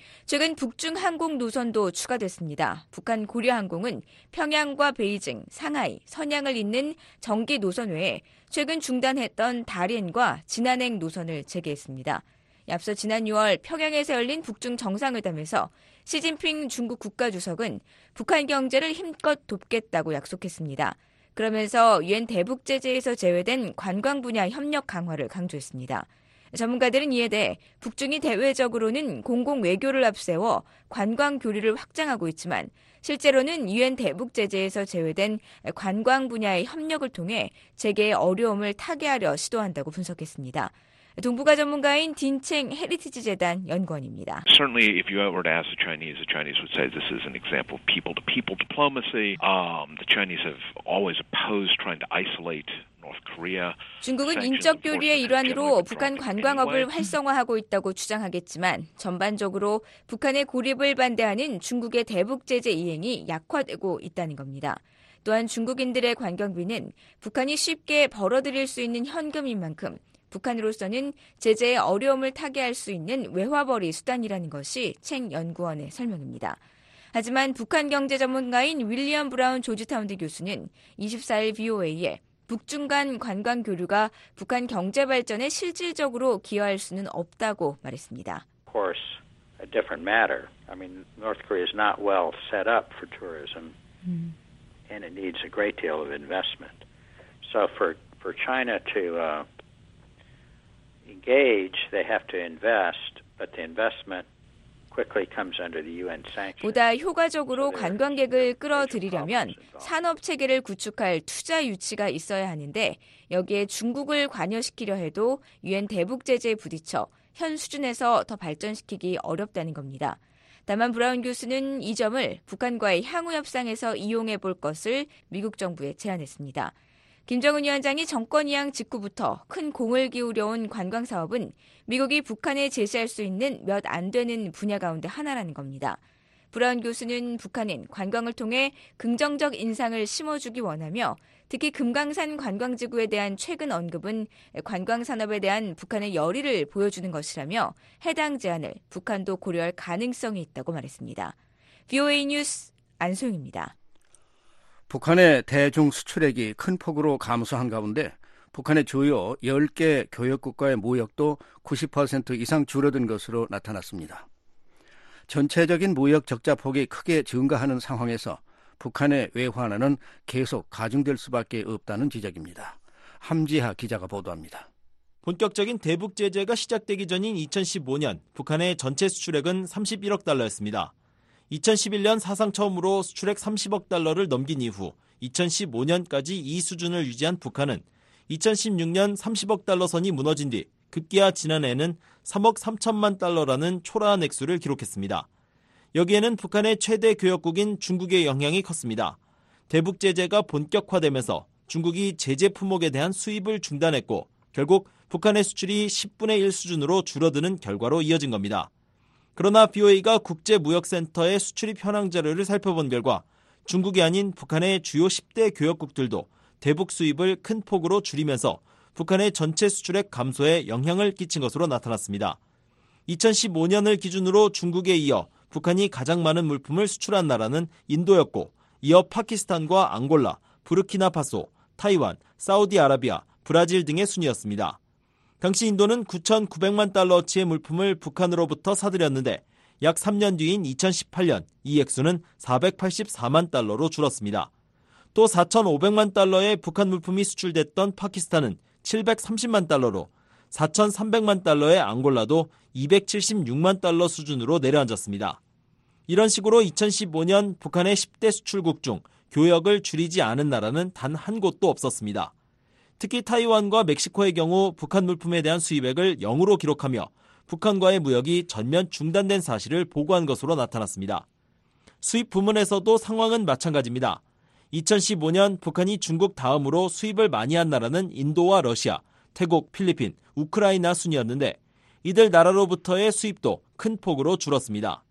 최근 북중 항공 노선도 추가됐습니다. 북한 고려항공은 평양과 베이징, 상하이, 선양을 잇는 정기 노선 외에 최근 중단했던 다롄과 진안행 노선을 재개했습니다. 앞서 지난 유월 평양에서 열린 북중 정상회담에서 시진핑 중국 국가주석은 북한 경제를 힘껏 돕겠다고 약속했습니다. 그러면서 유엔 대북 제재에서 제외된 관광 분야 협력 강화를 강조했습니다. 전문가들은 이에 대해 북중이 대외적으로는 공공 외교를 앞세워 관광 교류를 확장하고 있지만 실제로는 유엔 대북 제재에서 제외된 관광 분야의 협력을 통해 재개의 어려움을 타개하려 시도한다고 분석했습니다. 동북아 전문가인 딘챙 헤리티지 재단 연구원입니다. Certainly, if you were to ask the Chinese, the Chinese would say this is an example of people-to-people diplomacy. Um, the Chinese have always opposed trying to isolate North Korea. 중국은 인적 교류의 일환으로 북한 관광업을 활성화하고 있다고 주장하겠지만 전반적으로 북한의 고립을 반대하는 중국의 대북 제재 이행이 약화되고 있다는 겁니다. 또한 중국인들의 관광비는 북한이 쉽게 벌어들일 수 있는 현금인 만큼 북한으로서는 제재의 어려움을 타개할 수 있는 외화벌이 수단이라는 것이 챙 연구원의 설명입니다. 하지만 북한 경제 전문가인 윌리엄 브라운 조지타운드 교수는 이십사일 브이오에이에 북중 간 관광 교류가 북한 경제 발전에 실질적으로 기여할 수는 없다고 말했습니다. Of course, a different matter. I mean, North Korea is not well set up for tourism, 음. and it needs a great deal of investment. So for for China to uh, engage, they have to invest, but the investment quickly comes under the 유엔 sanctions. 보다 효과적으로 관광객을 끌어들이려면 산업 체계를 구축할 투자 유치가 있어야 하는데 여기에 중국을 관여시키려 해도 유엔 대북 제재에 부딪혀 현 수준에서 더 발전시키기 어렵다는 겁니다. 다만 브라운 교수는 이 점을 북한과의 향후 협상에서 이용해 볼 것을 미국 정부에 제안했습니다. 김정은 위원장이 정권 이양 직후부터 큰 공을 기울여온 관광 사업은 미국이 북한에 제시할 수 있는 몇 안 되는 분야 가운데 하나라는 겁니다. 브라운 교수는 북한은 관광을 통해 긍정적 인상을 심어주기 원하며 특히 금강산 관광지구에 대한 최근 언급은 관광산업에 대한 북한의 열의를 보여주는 것이라며 해당 제안을 북한도 고려할 가능성이 있다고 말했습니다. 브이오에이 뉴스 안소영입니다. 북한의 대중 수출액이 큰 폭으로 감소한 가운데 북한의 주요 열 개 교역국가의 무역도 구십 퍼센트 이상 줄어든 것으로 나타났습니다. 전체적인 무역 적자 폭이 크게 증가하는 상황에서 북한의 외환화는 계속 가중될 수밖에 없다는 지적입니다. 함지하 기자가 보도합니다. 본격적인 대북 제재가 시작되기 전인 이천십오년 북한의 전체 수출액은 삼십일억 달러였습니다. 이천십일년 사상 처음으로 수출액 삼십억 달러를 넘긴 이후 이천십오년까지 이 수준을 유지한 북한은 이천십육년 삼십억 달러 선이 무너진 뒤 급기야 지난해에는 삼억 삼천만 달러라는 초라한 액수를 기록했습니다. 여기에는 북한의 최대 교역국인 중국의 영향이 컸습니다. 대북 제재가 본격화되면서 중국이 제재 품목에 대한 수입을 중단했고 결국 북한의 수출이 십분의 일 수준으로 줄어드는 결과로 이어진 겁니다. 그러나 브이오에이가 국제무역센터의 수출입 현황 자료를 살펴본 결과 중국이 아닌 북한의 주요 십 대 교역국들도 대북 수입을 큰 폭으로 줄이면서 북한의 전체 수출액 감소에 영향을 끼친 것으로 나타났습니다. 이천십오년을 기준으로 중국에 이어 북한이 가장 많은 물품을 수출한 나라는 인도였고 이어 파키스탄과 앙골라, 부르키나파소, 타이완, 사우디아라비아, 브라질 등의 순이었습니다. 당시 인도는 구천구백만 달러어치의 물품을 북한으로부터 사들였는데 약 삼 년 뒤인 이천십팔년 이 액수는 사백팔십사만 달러로 줄었습니다. 또 사천오백만 달러의 북한 물품이 수출됐던 파키스탄은 칠백삼십만 달러로 사천삼백만 달러의 앙골라도 이백칠십육만 달러 수준으로 내려앉았습니다. 이런 식으로 이천십오년 북한의 십 대 수출국 중 교역을 줄이지 않은 나라는 단 한 곳도 없었습니다. 특히 타이완과 멕시코의 경우 북한 물품에 대한 수입액을 영으로 기록하며 북한과의 무역이 전면 중단된 사실을 보고한 것으로 나타났습니다. 수입 부문에서도 상황은 마찬가지입니다. 이천십오 년 북한이 중국 다음으로 수입을 많이 한 나라는 인도와 러시아, 태국, 필리핀, 우크라이나 순이었는데 이들 나라로부터의 수입도 큰 폭으로 줄었습니다.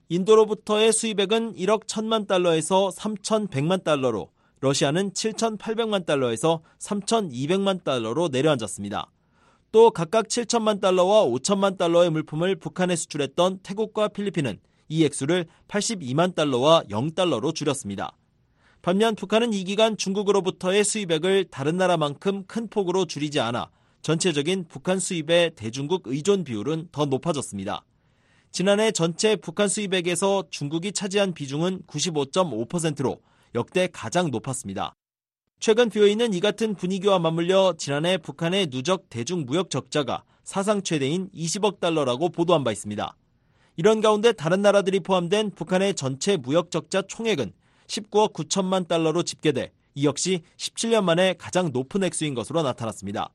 인도로부터의 수입액은 일억 천만 달러에서 삼천백만 달러로, 러시아는 칠천팔백만 달러에서 삼천이백만 달러로 내려앉았습니다. 또 각각 칠천만 달러와 오천만 달러의 물품을 북한에 수출했던 태국과 필리핀은 이 액수를 팔십이만 달러와 영 달러로 줄였습니다. 반면 북한은 이 기간 중국으로부터의 수입액을 다른 나라만큼 큰 폭으로 줄이지 않아 전체적인 북한 수입의 대중국 의존 비율은 더 높아졌습니다. 지난해 전체 북한 수입액에서 중국이 차지한 비중은 구십오 점 오 퍼센트로 역대 가장 높았습니다. 최근 비오이는 이 같은 분위기와 맞물려 지난해 북한의 누적 대중무역 적자가 사상 최대인 이십억 달러라고 보도한 바 있습니다. 이런 가운데 다른 나라들이 포함된 북한의 전체 무역 적자 총액은 십구억 구천만 달러로 집계돼 이 역시 십칠 년 만에 가장 높은 액수인 것으로 나타났습니다.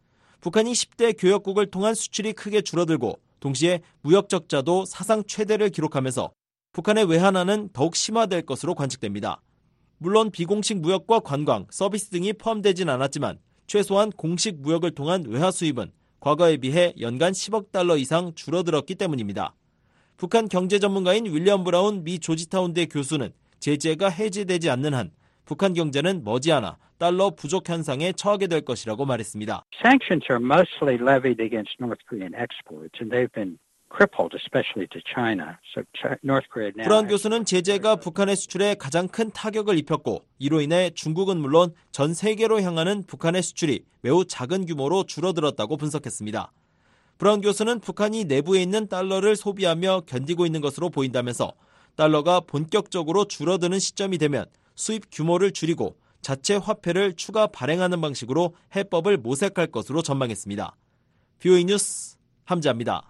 북한이 십 대 교역국을 통한 수출이 크게 줄어들고 동시에 무역 적자도 사상 최대를 기록하면서 북한의 외환화는 더욱 심화될 것으로 관측됩니다. 물론 비공식 무역과 관광, 서비스 등이 포함되진 않았지만 최소한 공식 무역을 통한 외화 수입은 과거에 비해 연간 십억 달러 이상 줄어들었기 때문입니다. 북한 경제 전문가인 윌리엄 브라운 미 조지타운대 교수는 제재가 해제되지 않는 한 북한 경제는 머지않아 달러 부족 현상에 처하게 될 것이라고 말했습니다. Sanctions are mostly levied against North Korean exports, and they've been crippled, especially to China. So North Korea now. 브라운 교수는 제재가 북한의 수출에 가장 큰 타격을 입혔고 이로 인해 중국은 물론 전 세계로 향하는 북한의 수출이 매우 작은 규모로 줄어들었다고 분석했습니다. 브라운 교수는 북한이 내부에 있는 달러를 소비하며 견디고 있는 것으로 보인다면서 달러가 본격적으로 줄어드는 시점이 되면 수입 규모를 줄이고 자체 화폐를 추가 발행하는 방식으로 해법을 모색할 것으로 전망했습니다. 비오이 뉴스 함지아입니다.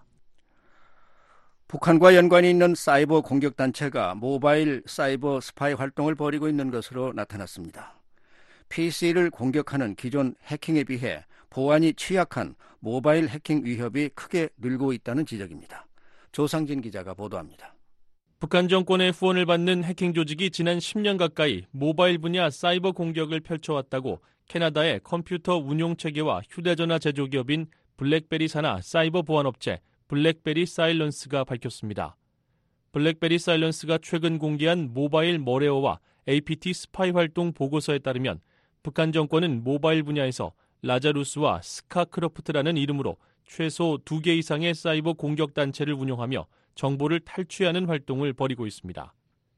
북한과 연관이 있는 사이버 공격단체가 모바일 사이버 스파이 활동을 벌이고 있는 것으로 나타났습니다. 피씨를 공격하는 기존 해킹에 비해 보안이 취약한 모바일 해킹 위협이 크게 늘고 있다는 지적입니다. 조상진 기자가 보도합니다. 북한 정권의 후원을 받는 해킹 조직이 지난 십 년 가까이 모바일 분야 사이버 공격을 펼쳐왔다고 캐나다의 컴퓨터 운용체계와 휴대전화 제조기업인 블랙베리 산하 사이버 보안업체 블랙베리 사일런스가 밝혔습니다. 블랙베리 사일런스가 최근 공개한 모바일 머레어와 에이피티 스파이 활동 보고서에 따르면 북한 정권은 모바일 분야에서 라자루스와 스카크러프트라는 이름으로 최소 두 개 이상의 사이버 공격단체를 운영하며 정보를 탈취하는 활동을 벌이고 있습니다.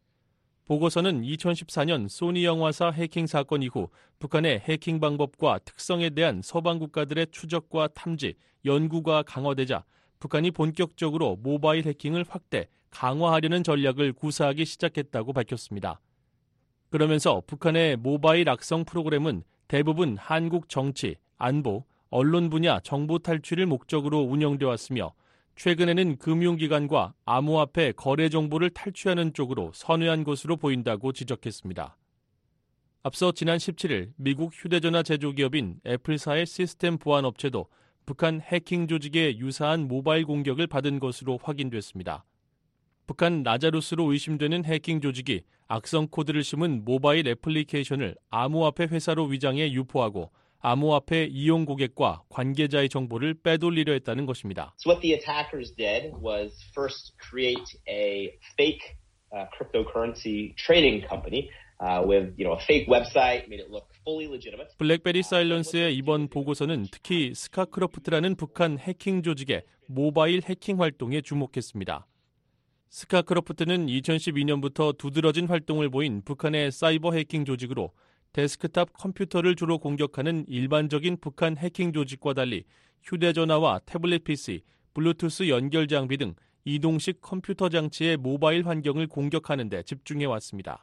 보고서는 이천십사 년 소니 영화사 해킹 사건 이후 북한의 해킹 방법과 특성에 대한 서방 국가들의 추적과 탐지, 연구가 강화되자 북한이 본격적으로 모바일 해킹을 확대, 강화하려는 전략을 구사하기 시작했다고 밝혔습니다. 그러면서 북한의 모바일 악성 프로그램은 대부분 한국 정치, 안보, 언론 분야 정보 탈취를 목적으로 운영되어 왔으며 최근에는 금융기관과 암호화폐 거래 정보를 탈취하는 쪽으로 선회한 것으로 보인다고 지적했습니다. 앞서 지난 십칠 일 미국 휴대전화 제조기업인 애플사의 시스템 보안업체도 북한 해킹 조직의 유사한 모바일 공격을 받은 것으로 확인됐습니다. 북한 라자루스로 의심되는 해킹 조직이 악성 코드를 심은 모바일 애플리케이션을 암호화폐 회사로 위장해 유포하고 암호화폐 이용 고객과 관계자의 정보를 빼돌리려 했다는 것입니다. So what the attackers did was first create a fake uh, cryptocurrency trading company uh, with, you know, a fake website, made it look fully legitimate. 블랙베리 사일런스의 이번 보고서는 특히 스카크러프트라는 북한 해킹 조직의 모바일 해킹 활동에 주목했습니다. 스카크러프트는 이천십이 년부터 두드러진 활동을 보인 북한의 사이버 해킹 조직으로 데스크탑 컴퓨터를 주로 공격하는 일반적인 북한 해킹 조직과 달리 휴대전화와 태블릿 피씨, 블루투스 연결 장비 등 이동식 컴퓨터 장치의 모바일 환경을 공격하는 데 집중해 왔습니다.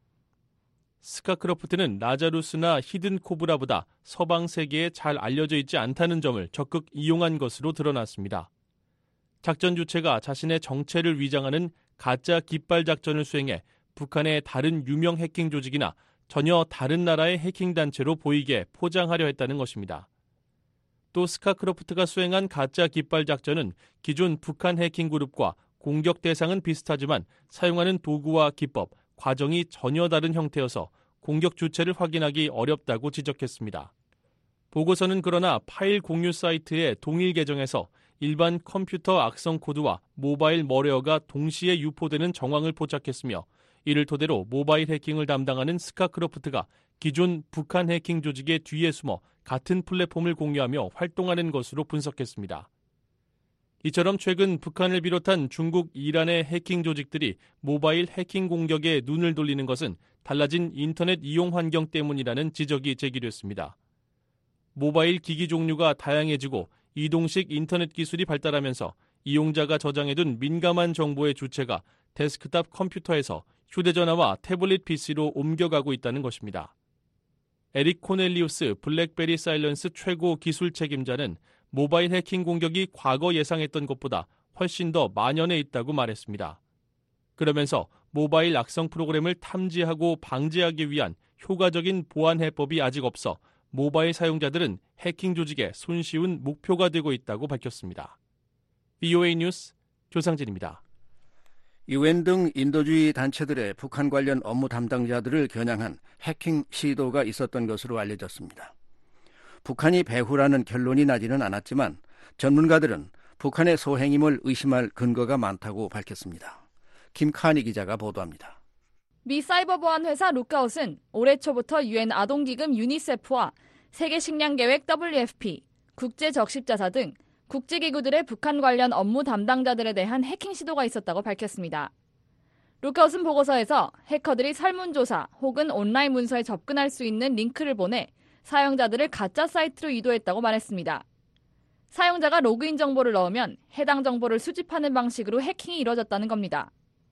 스카크러프트는 라자루스나 히든 코브라보다 서방 세계에 잘 알려져 있지 않다는 점을 적극 이용한 것으로 드러났습니다. 작전 주체가 자신의 정체를 위장하는 가짜 깃발 작전을 수행해 북한의 다른 유명 해킹 조직이나 전혀 다른 나라의 해킹 단체로 보이게 포장하려 했다는 것입니다. 또 스카크로프트가 수행한 가짜 깃발 작전은 기존 북한 해킹 그룹과 공격 대상은 비슷하지만 사용하는 도구와 기법, 과정이 전혀 다른 형태여서 공격 주체를 확인하기 어렵다고 지적했습니다. 보고서는 그러나 파일 공유 사이트의 동일 계정에서 일반 컴퓨터 악성 코드와 모바일 머레어가 동시에 유포되는 정황을 포착했으며 이를 토대로 모바일 해킹을 담당하는 스카크로프트가 기존 북한 해킹 조직의 뒤에 숨어 같은 플랫폼을 공유하며 활동하는 것으로 분석했습니다. 이처럼 최근 북한을 비롯한 중국, 이란의 해킹 조직들이 모바일 해킹 공격에 눈을 돌리는 것은 달라진 인터넷 이용 환경 때문이라는 지적이 제기됐습니다. 모바일 기기 종류가 다양해지고 이동식 인터넷 기술이 발달하면서 이용자가 저장해둔 민감한 정보의 주체가 데스크탑 컴퓨터에서 휴대전화와 태블릿 피시로 옮겨가고 있다는 것입니다. 에릭 코넬리우스 블랙베리 사일런스 최고 기술 책임자는 모바일 해킹 공격이 과거 예상했던 것보다 훨씬 더 만연해 있다고 말했습니다. 그러면서 모바일 악성 프로그램을 탐지하고 방지하기 위한 효과적인 보안 해법이 아직 없어 모바일 사용자들은 해킹 조직의 손쉬운 목표가 되고 있다고 밝혔습니다. 브이오에이 뉴스 조상진입니다. 유엔 등 인도주의 단체들의 북한 관련 업무 담당자들을 겨냥한 해킹 시도가 있었던 것으로 알려졌습니다. 북한이 배후라는 결론이 나지는 않았지만 전문가들은 북한의 소행임을 의심할 근거가 많다고 밝혔습니다. 김카니 기자가 보도합니다. 미 사이버 보안 회사 루카웃은 올해 초부터 유엔 아동기금 유니세프와 세계식량계획 더블유에프피, 국제적십자사 등 국제기구들의 북한 관련 업무 담당자들에 대한 해킹 시도가 있었다고 밝혔습니다. 루카웃은 보고서에서 해커들이 설문조사 혹은 온라인 문서에 접근할 수 있는 링크를 보내 사용자들을 가짜 사이트로 유도했다고 말했습니다. 사용자가 로그인 정보를 넣으면 해당 정보를 수집하는 방식으로 해킹이 이뤄졌다는 겁니다.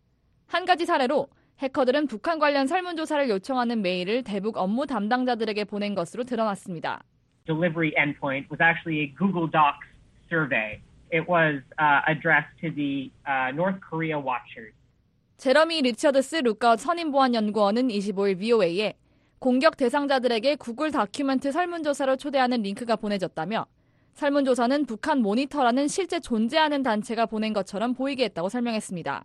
한 가지 사례로 해커들은 북한 관련 설문조사를 요청하는 메일을 대북 업무 담당자들에게 보낸 것으로 드러났습니다. Delivery endpoint was actually a Google Docs survey. It was uh, addressed to the uh, North Korea watchers. 제러미 리처드스 루카웃 선임보안연구원은 이십오일 브이오에이에 공격 대상자들에게 구글 다큐멘트 설문조사로 초대하는 링크가 보내졌다며 설문조사는 북한 모니터라는 실제 존재하는 단체가 보낸 것처럼 보이게 했다고 설명했습니다.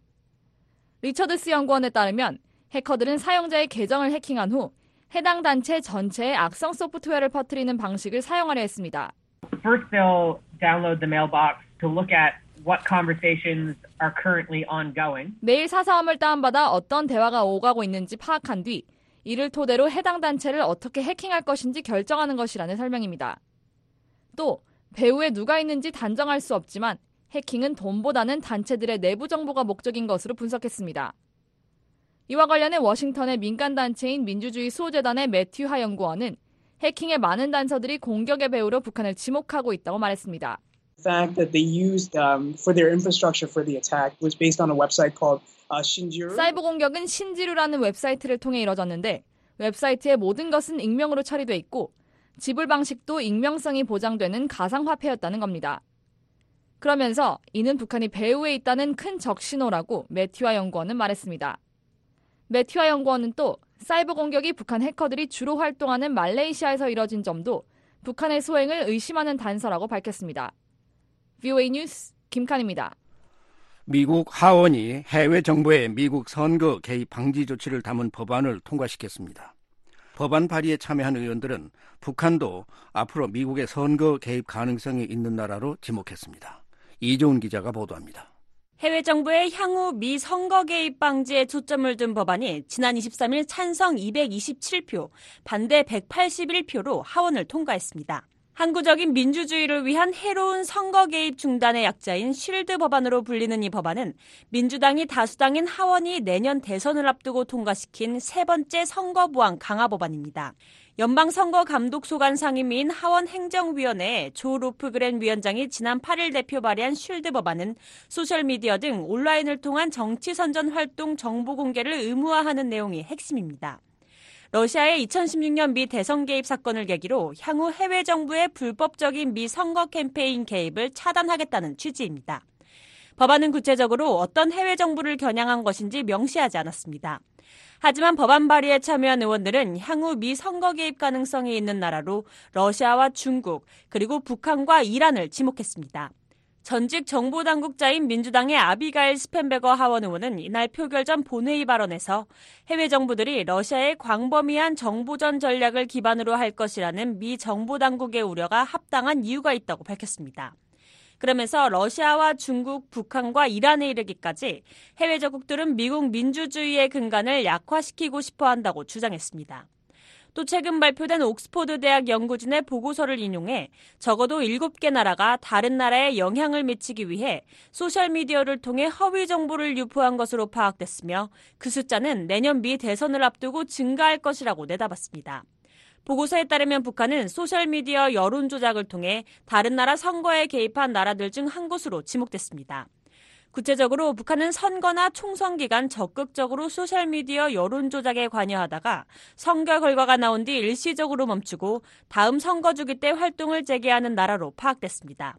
리처드스 연구원에 따르면 해커들은 사용자의 계정을 해킹한 후 해당 단체 전체에 악성 소프트웨어를 퍼뜨리는 방식을 사용하려 했습니다. First, they'll download the mailbox to look at what conversations are currently ongoing. 메일 사서함을 다운받아 어떤 대화가 오가고 있는지 파악한 뒤 이를 토대로 해당 단체를 어떻게 해킹할 것인지 결정하는 것이라는 설명입니다. 또 배후에 누가 있는지 단정할 수 없지만 해킹은 돈보다는 단체들의 내부 정보가 목적인 것으로 분석했습니다. 이와 관련해 워싱턴의 민간단체인 민주주의 수호재단의 매튜 하 연구원은 해킹의 많은 단서들이 공격의 배후로 북한을 지목하고 있다고 말했습니다. The fact that they used um, for their infrastructure for the attack was based on a website called uh, Shinjiru. 사이버 공격은 신지루라는 웹사이트를 통해 이뤄졌는데 웹사이트의 모든 것은 익명으로 처리돼 있고 지불 방식도 익명성이 보장되는 가상화폐였다는 겁니다. 그러면서 이는 북한이 배후에 있다는 큰 적신호라고 매튜아 연구원은 말했습니다. 매튜아 연구원은 또 사이버 공격이 북한 해커들이 주로 활동하는 말레이시아에서 이뤄진 점도 북한의 소행을 의심하는 단서라고 밝혔습니다. 브이오에이 뉴스 김칸입니다. 미국 하원이 해외 정부의 미국 선거 개입 방지 조치를 담은 법안을 통과시켰습니다. 법안 발의에 참여한 의원들은 북한도 앞으로 미국의 선거 개입 가능성이 있는 나라로 지목했습니다. 이종훈 기자가 보도합니다. 해외 정부의 향후 미 선거 개입 방지에 초점을 둔 법안이 지난 이십삼일 찬성 이백이십칠 표, 반대 백팔십일 표로 하원을 통과했습니다. 항구적인 민주주의를 위한 해로운 선거 개입 중단의 약자인 쉴드 법안으로 불리는 이 법안은 민주당이 다수당인 하원이 내년 대선을 앞두고 통과시킨 세 번째 선거 보안 강화 법안입니다. 연방선거감독소관 상임위인 하원행정위원회의 조 로프그랜 위원장이 지난 팔일 대표 발의한 쉴드 법안은 소셜미디어 등 온라인을 통한 정치선전 활동 정보 공개를 의무화하는 내용이 핵심입니다. 러시아의 이천십육년 미 대선 개입 사건을 계기로 향후 해외 정부의 불법적인 미 선거 캠페인 개입을 차단하겠다는 취지입니다. 법안은 구체적으로 어떤 해외 정부를 겨냥한 것인지 명시하지 않았습니다. 하지만 법안 발의에 참여한 의원들은 향후 미 선거 개입 가능성이 있는 나라로 러시아와 중국 그리고 북한과 이란을 지목했습니다. 전직 정보당국자인 민주당의 아비가일 스펜베거 하원 의원은 이날 표결 전 본회의 발언에서 해외 정부들이 러시아의 광범위한 정보전 전략을 기반으로 할 것이라는 미 정보당국의 우려가 합당한 이유가 있다고 밝혔습니다. 그러면서 러시아와 중국, 북한과 이란에 이르기까지 해외 적국들은 미국 민주주의의 근간을 약화시키고 싶어 한다고 주장했습니다. 또 최근 발표된 옥스퍼드 대학 연구진의 보고서를 인용해 적어도 일곱 개 나라가 다른 나라에 영향을 미치기 위해 소셜미디어를 통해 허위 정보를 유포한 것으로 파악됐으며 그 숫자는 내년 미 대선을 앞두고 증가할 것이라고 내다봤습니다. 보고서에 따르면 북한은 소셜미디어 여론 조작을 통해 다른 나라 선거에 개입한 나라들 중 한 곳으로 지목됐습니다. 구체적으로 북한은 선거나 총선 기간 적극적으로 소셜미디어 여론 조작에 관여하다가 선거 결과가 나온 뒤 일시적으로 멈추고 다음 선거 주기 때 활동을 재개하는 나라로 파악됐습니다.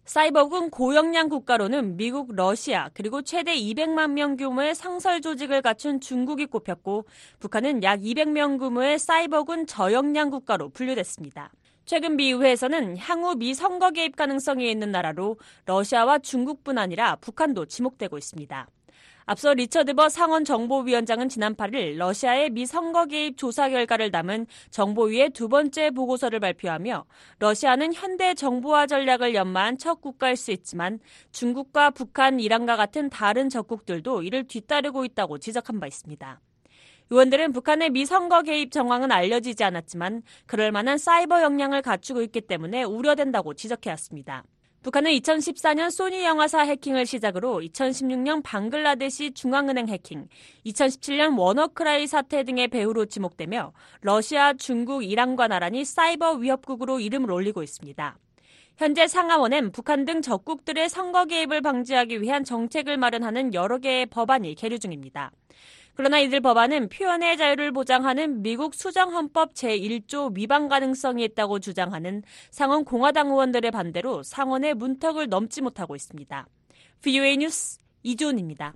사이버군 고역량 국가로는 미국, 러시아, 그리고 최대 이백만 명 규모의 상설 조직을 갖춘 중국이 꼽혔고 북한은 약 이백 명 규모의 사이버군 저역량 국가로 분류됐습니다. 최근 미 의회에서는 향후 미 선거 개입 가능성이 있는 나라로 러시아와 중국뿐 아니라 북한도 지목되고 있습니다. 앞서 리처드 버 상원 정보위원장은 지난 팔 일 러시아의 미 선거 개입 조사 결과를 담은 정보위의 두 번째 보고서를 발표하며 러시아는 현대 정보화 전략을 연마한 첫 국가일 수 있지만 중국과 북한, 이란과 같은 다른 적국들도 이를 뒤따르고 있다고 지적한 바 있습니다. 의원들은 북한의 미 선거 개입 정황은 알려지지 않았지만 그럴 만한 사이버 역량을 갖추고 있기 때문에 우려된다고 지적해왔습니다. 북한은 이천십사 년 소니 영화사 해킹을 시작으로 이천십육 년 방글라데시 중앙은행 해킹, 이천십칠 년 워너크라이 사태 등의 배후로 지목되며 러시아, 중국, 이란과 나란히 사이버 위협국으로 이름을 올리고 있습니다. 현재 상하원엔 북한 등 적국들의 선거 개입을 방지하기 위한 정책을 마련하는 여러 개의 법안이 계류 중입니다. 그러나 이들 법안은 표현의 자유를 보장하는 미국 수정헌법 제일 조 위반 가능성이 있다고 주장하는 상원 공화당 의원들의 반대로 상원의 문턱을 넘지 못하고 있습니다. 브이오에이 뉴스 이주은입니다.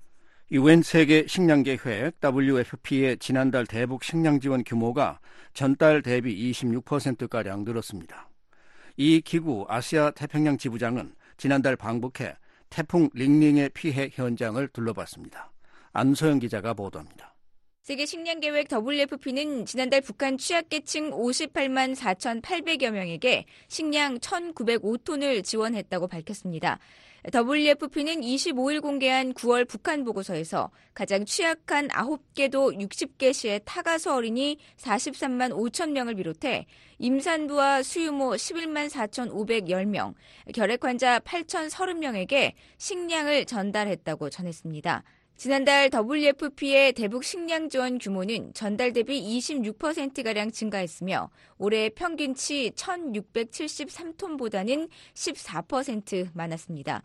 유엔 세계 식량계획 더블유에프피의 지난달 대북 식량 지원 규모가 전달 대비 이십육 퍼센트가량 늘었습니다. 이 기구 아시아 태평양 지부장은 지난달 방북해 태풍 링링의 피해 현장을 둘러봤습니다. 안소영 기자가 보도합니다. 세계 식량계획 더블유에프피는 지난달 북한 취약계층 오십팔만 사천팔백여 명에게 식량 천구백오 톤을 지원했다고 밝혔습니다. 더블유에프피는 이십오 일 공개한 구월 북한 보고서에서 가장 취약한 아홉 개도 육십 개 시의 타가서 어린이 사십삼만 오천 명을 비롯해 임산부와 수유모 십일만 사천오백십 명, 결핵 환자 팔천삼십 명에게 식량을 전달했다고 전했습니다. 지난달 더블유에프피의 대북 식량 지원 규모는 전달 대비 이십육 퍼센트가량 증가했으며 올해 평균치 천육백칠십삼 톤보다는 십사 퍼센트 많았습니다.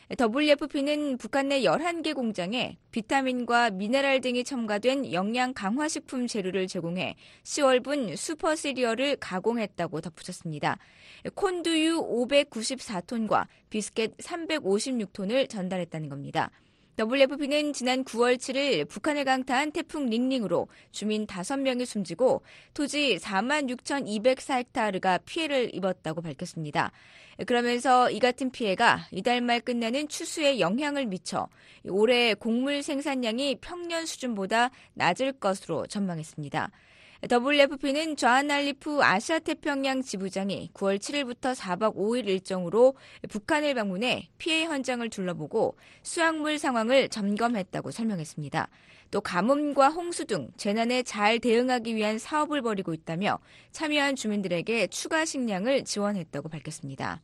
더블유에프피는 북한 내 열한 개 공장에 비타민과 미네랄 등이 첨가된 영양 강화식품 재료를 제공해 시월분 슈퍼 시리얼을 가공했다고 덧붙였습니다. 콘두유 오백구십사 톤과 비스켓 삼백오십육 톤을 전달했다는 겁니다. 더블유에프피는 지난 구월 칠일 북한을 강타한 태풍 링링으로 주민 다섯 명이 숨지고 토지 사만 육천이백사 헥타르가 피해를 입었다고 밝혔습니다. 그러면서 이 같은 피해가 이달 말 끝나는 추수에 영향을 미쳐 올해 곡물 생산량이 평년 수준보다 낮을 것으로 전망했습니다. 더블유에프피는 좌안 알리프 아시아태평양 지부장이 구월 칠일부터 사박 오일 일정으로 북한을 방문해 피해 현장을 둘러보고 수확물 상황을 점검했다고 설명했습니다. 또 가뭄과 홍수 등 재난에 잘 대응하기 위한 사업을 벌이고 있다며 참여한 주민들에게 추가 식량을 지원했다고 밝혔습니다.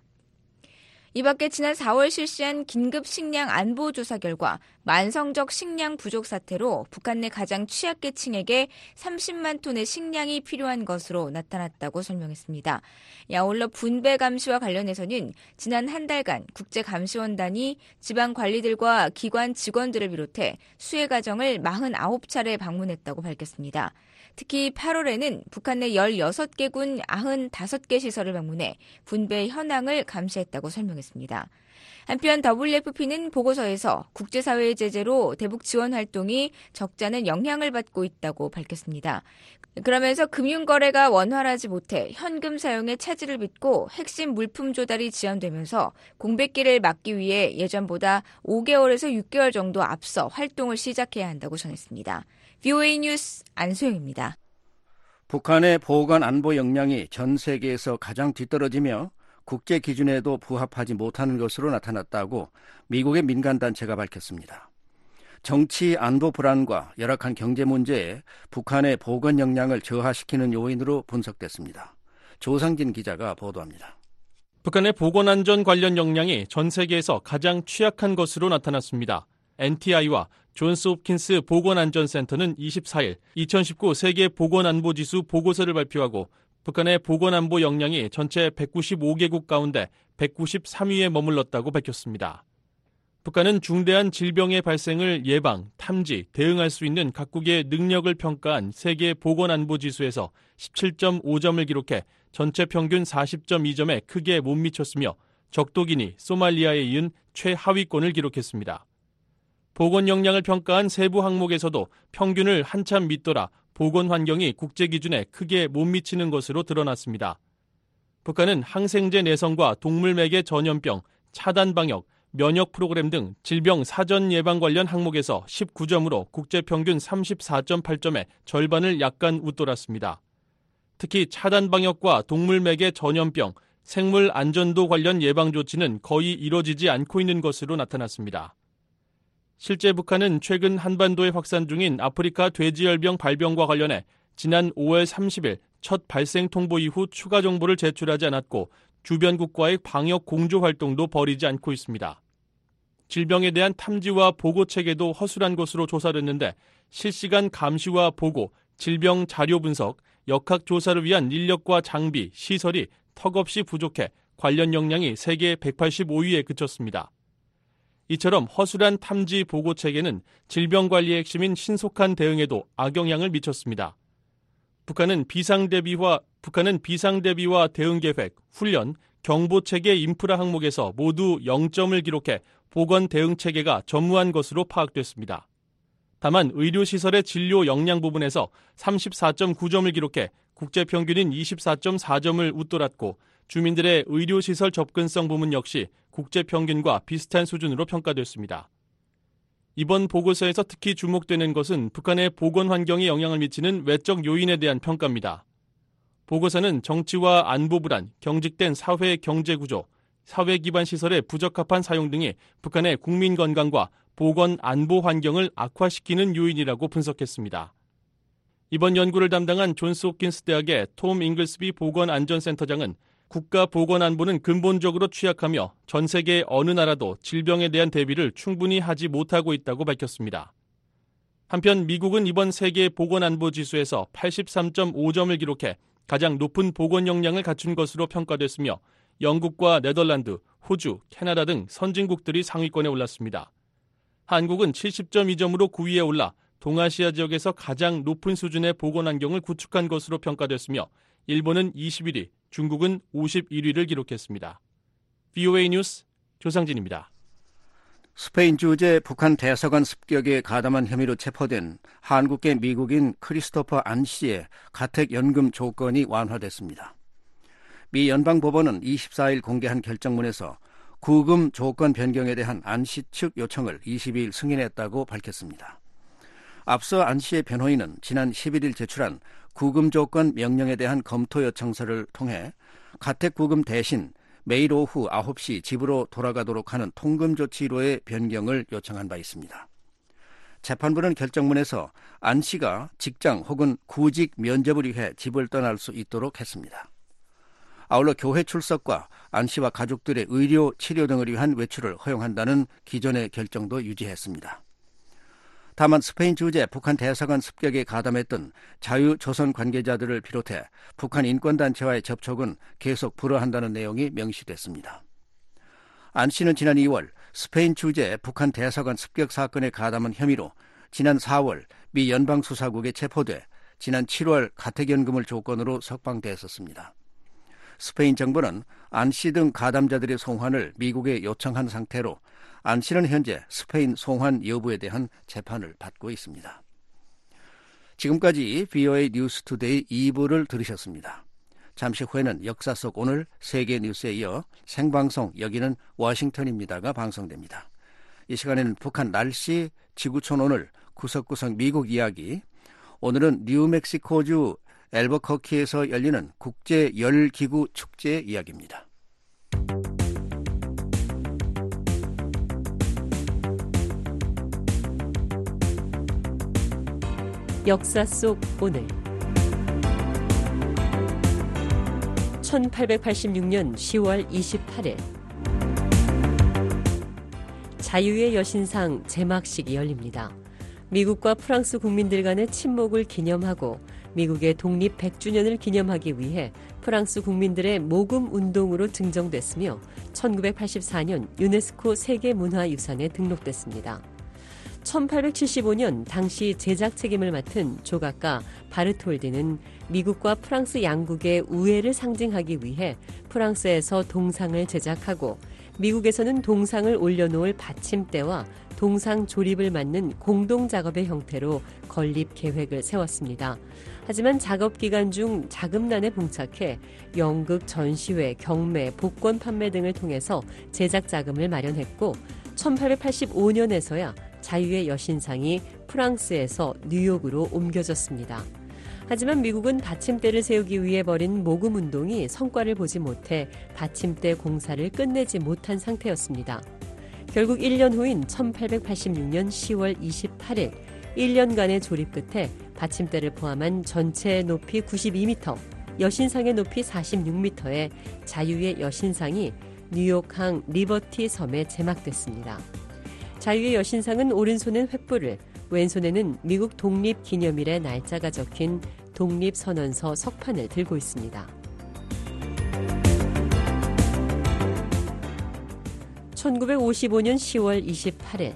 이 밖에 지난 사월 실시한 긴급 식량 안보 조사 결과 만성적 식량 부족 사태로 북한 내 가장 취약계층에게 삼십만 톤의 식량이 필요한 것으로 나타났다고 설명했습니다. 아울러 분배 감시와 관련해서는 지난 한 달간 국제감시원단이 지방관리들과 기관 직원들을 비롯해 수해 가정을 사십구 차례 방문했다고 밝혔습니다. 특히 팔월에는 북한 내 열여섯 개 군 구십오 개 시설을 방문해 분배 현황을 감시했다고 설명했습니다. 한편 더블유에프피는 보고서에서 국제사회의 제재로 대북 지원 활동이 적잖은 영향을 받고 있다고 밝혔습니다. 그러면서 금융거래가 원활하지 못해 현금 사용에 차질을 빚고 핵심 물품 조달이 지연되면서 공백기를 막기 위해 예전보다 오 개월에서 육 개월 정도 앞서 활동을 시작해야 한다고 전했습니다. 브이오에이 뉴스 안소영입니다. 북한의 보건 안보 역량이 전 세계에서 가장 뒤떨어지며 국제 기준에도 부합하지 못하는 것으로 나타났다고 미국의 민간단체가 밝혔습니다. 정치 안보 불안과 열악한 경제 문제에 북한의 보건 역량을 저하시키는 요인으로 분석됐습니다. 조상진 기자가 보도합니다. 북한의 보건안전 관련 역량이 전 세계에서 가장 취약한 것으로 나타났습니다. 엔티아이와 존스 홉킨스 보건안전센터는 이십사일 이천십구 세계 보건안보지수 보고서를 발표하고 북한의 보건안보 역량이 전체 백구십오 개국 가운데 백구십삼 위에 머물렀다고 밝혔습니다. 북한은 중대한 질병의 발생을 예방, 탐지, 대응할 수 있는 각국의 능력을 평가한 세계 보건안보지수에서 십칠 점 오 점을 기록해 전체 평균 사십 점 이 점에 크게 못 미쳤으며 적도기니, 소말리아에 이은 최하위권을 기록했습니다. 보건 역량을 평가한 세부 항목에서도 평균을 한참 밑돌아 보건 환경이 국제 기준에 크게 못 미치는 것으로 드러났습니다. 북한은 항생제 내성과 동물매개 전염병, 차단 방역, 면역 프로그램 등 질병 사전 예방 관련 항목에서 십구 점으로 국제 평균 삼십사 점 팔 점에 절반을 약간 웃돌았습니다. 특히 차단 방역과 동물매개 전염병, 생물 안전도 관련 예방 조치는 거의 이뤄지지 않고 있는 것으로 나타났습니다. 실제 북한은 최근 한반도에 확산 중인 아프리카 돼지열병 발병과 관련해 지난 오월 삼십일 첫 발생 통보 이후 추가 정보를 제출하지 않았고 주변국과의 방역 공조 활동도 벌이지 않고 있습니다. 질병에 대한 탐지와 보고 체계도 허술한 것으로 조사됐는데 실시간 감시와 보고, 질병 자료 분석, 역학 조사를 위한 인력과 장비, 시설이 턱없이 부족해 관련 역량이 세계 백팔십오 위에 그쳤습니다. 이처럼 허술한 탐지 보고 체계는 질병 관리의 핵심인 신속한 대응에도 악영향을 미쳤습니다. 북한은 비상대비와 북한은 비상대비와 대응계획, 훈련, 경보체계 인프라 항목에서 모두 영 점을 기록해 보건 대응 체계가 전무한 것으로 파악됐습니다. 다만 의료시설의 진료 역량 부분에서 삼십사 점 구 점을 기록해 국제평균인 이십사 점 사 점을 웃돌았고 주민들의 의료시설 접근성 부분 역시 국제평균과 비슷한 수준으로 평가됐습니다. 이번 보고서에서 특히 주목되는 것은 북한의 보건 환경에 영향을 미치는 외적 요인에 대한 평가입니다. 보고서는 정치와 안보 불안, 경직된 사회 경제 구조, 사회 기반 시설의 부적합한 사용 등이 북한의 국민 건강과 보건 안보 환경을 악화시키는 요인이라고 분석했습니다. 이번 연구를 담당한 존스 홉킨스 대학의 톰 잉글스비 보건안전센터장은 국가 보건안보는 근본적으로 취약하며 전 세계 어느 나라도 질병에 대한 대비를 충분히 하지 못하고 있다고 밝혔습니다. 한편 미국은 이번 세계 보건안보 지수에서 팔십삼 점 오 점을 기록해 가장 높은 보건 역량을 갖춘 것으로 평가됐으며 영국과 네덜란드, 호주, 캐나다 등 선진국들이 상위권에 올랐습니다. 한국은 칠십 점 이 점으로 구 위에 올라 동아시아 지역에서 가장 높은 수준의 보건 환경을 구축한 것으로 평가됐으며 일본은 이십일 위, 중국은 오십일 위를 기록했습니다. 브이오에이 뉴스 조상진입니다. 스페인 주재 북한 대사관 습격에 가담한 혐의로 체포된 한국계 미국인 크리스토퍼 안 씨의 가택연금 조건이 완화됐습니다. 미 연방법원은 이십사일 공개한 결정문에서 구금 조건 변경에 대한 안 씨 측 요청을 이십이일 승인했다고 밝혔습니다. 앞서 안 씨의 변호인은 지난 십일일 제출한 구금 조건 명령에 대한 검토 요청서를 통해 가택 구금 대신 매일 오후 아홉 시 집으로 돌아가도록 하는 통금 조치로의 변경을 요청한 바 있습니다. 재판부는 결정문에서 안 씨가 직장 혹은 구직 면접을 위해 집을 떠날 수 있도록 했습니다. 아울러 교회 출석과 안 씨와 가족들의 의료, 치료 등을 위한 외출을 허용한다는 기존의 결정도 유지했습니다. 다만 스페인 주재 북한 대사관 습격에 가담했던 자유조선 관계자들을 비롯해 북한 인권단체와의 접촉은 계속 불허한다는 내용이 명시됐습니다. 안 씨는 지난 이월 스페인 주재 북한 대사관 습격 사건에 가담한 혐의로 지난 사월 미 연방수사국에 체포돼 지난 칠월 가택연금을 조건으로 석방됐었습니다. 스페인 정부는 안 씨 등 가담자들의 송환을 미국에 요청한 상태로 안 씨는 현재 스페인 송환 여부에 대한 재판을 받고 있습니다. 지금까지 비오에이 뉴스 투데이 이 부를 들으셨습니다. 잠시 후에는 역사 속 오늘 세계 뉴스에 이어 생방송 여기는 워싱턴입니다가 방송됩니다. 이 시간에는 북한 날씨, 지구촌 오늘, 구석구석 미국 이야기, 오늘은 뉴멕시코주 엘버커키에서 열리는 국제열기구 축제 이야기입니다. 역사 속 오늘 천팔백팔십육 년 시월 이십팔일 자유의 여신상 제막식이 열립니다. 미국과 프랑스 국민들 간의 친목을 기념하고 미국의 독립 백 주년을 기념하기 위해 프랑스 국민들의 모금 운동으로 증정됐으며 천구백팔십사 년 유네스코 세계문화유산에 등록됐습니다. 천팔백칠십오 년 당시 제작 책임을 맡은 조각가 바르톨디는 미국과 프랑스 양국의 우애를 상징하기 위해 프랑스에서 동상을 제작하고 미국에서는 동상을 올려놓을 받침대와 동상 조립을 맡는 공동작업의 형태로 건립 계획을 세웠습니다. 하지만 작업 기간 중 자금난에 봉착해 연극, 전시회, 경매, 복권 판매 등을 통해서 제작 자금을 마련했고 천팔백팔십오 년에서야 자유의 여신상이 프랑스에서 뉴욕으로 옮겨졌습니다. 하지만 미국은 받침대를 세우기 위해 벌인 모금 운동이 성과를 보지 못해 받침대 공사를 끝내지 못한 상태였습니다. 결국 일 년 후인 천팔백팔십육 년 시월 이십팔일 일 년간의 조립 끝에 받침대를 포함한 전체 높이 구십이 미터, 여신상의 높이 사십육 미터의 자유의 여신상이 뉴욕항 리버티 섬에 제막됐습니다. 자유의 여신상은 오른손엔 횃불을, 왼손에는 미국 독립기념일의 날짜가 적힌 독립선언서 석판을 들고 있습니다. 천구백오십오 년 시월 이십팔일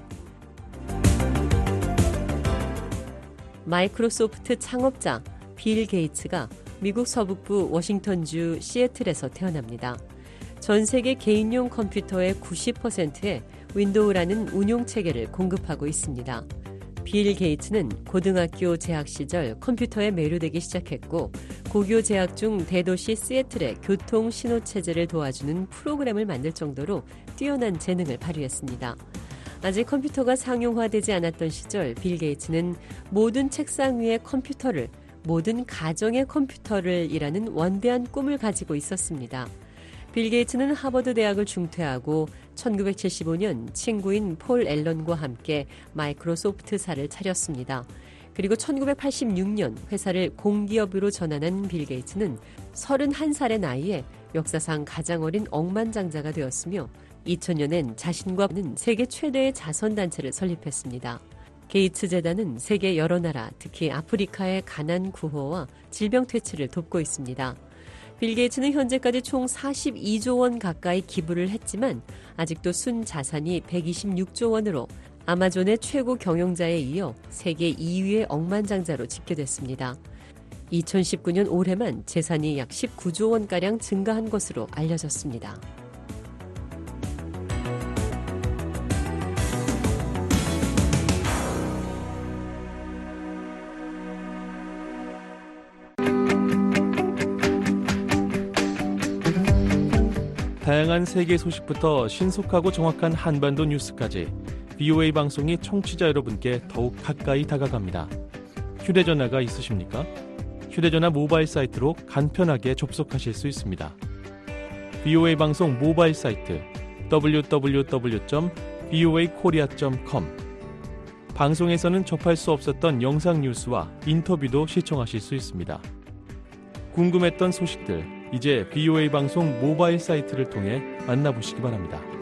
마이크로소프트 창업자 빌 게이츠가 미국 서북부 워싱턴주 시애틀에서 태어납니다. 전 세계 개인용 컴퓨터의 구십 퍼센트에 윈도우라는 운용체계를 공급하고 있습니다. 빌 게이츠는 고등학교 재학 시절 컴퓨터에 매료되기 시작했고 고교 재학 중 대도시 시애틀의 교통 신호체제를 도와주는 프로그램을 만들 정도로 뛰어난 재능을 발휘했습니다. 아직 컴퓨터가 상용화되지 않았던 시절 빌 게이츠는 모든 책상 위의 컴퓨터를, 모든 가정의 컴퓨터를 이라는 원대한 꿈을 가지고 있었습니다. 빌 게이츠는 하버드 대학을 중퇴하고 천구백칠십오 년 친구인 폴 앨런과 함께 마이크로소프트사를 차렸습니다. 그리고 천구백팔십육 년 회사를 공기업으로 전환한 빌 게이츠는 서른한 살의 나이에 역사상 가장 어린 억만장자가 되었으며 이천 년엔 자신과는 세계 최대의 자선단체를 설립했습니다. 게이츠 재단은 세계 여러 나라, 특히 아프리카의 가난 구호와 질병 퇴치를 돕고 있습니다. 빌 게이츠는 현재까지 총 사십이조 원 가까이 기부를 했지만 아직도 순 자산이 백이십육조 원으로 아마존의 최고 경영자에 이어 세계 이 위의 억만장자로 집계됐습니다. 이천십구 년 올해만 재산이 약 십구조 원가량 증가한 것으로 알려졌습니다. 다양한 세계 소식부터 신속하고 정확한 한반도 뉴스까지 비오에이 방송이 청취자 여러분께 더욱 가까이 다가갑니다. 휴대전화가 있으십니까? 휴대전화 모바일 사이트로 간편하게 접속하실 수 있습니다. 비오에이 방송 모바일 사이트 더블유 더블유 더블유 점 비오에이 코리아 점 컴 방송에서는 접할 수 없었던 영상 뉴스와 인터뷰도 시청하실 수 있습니다. 궁금했던 소식들 이제 비오에이 방송 모바일 사이트를 통해 만나보시기 바랍니다.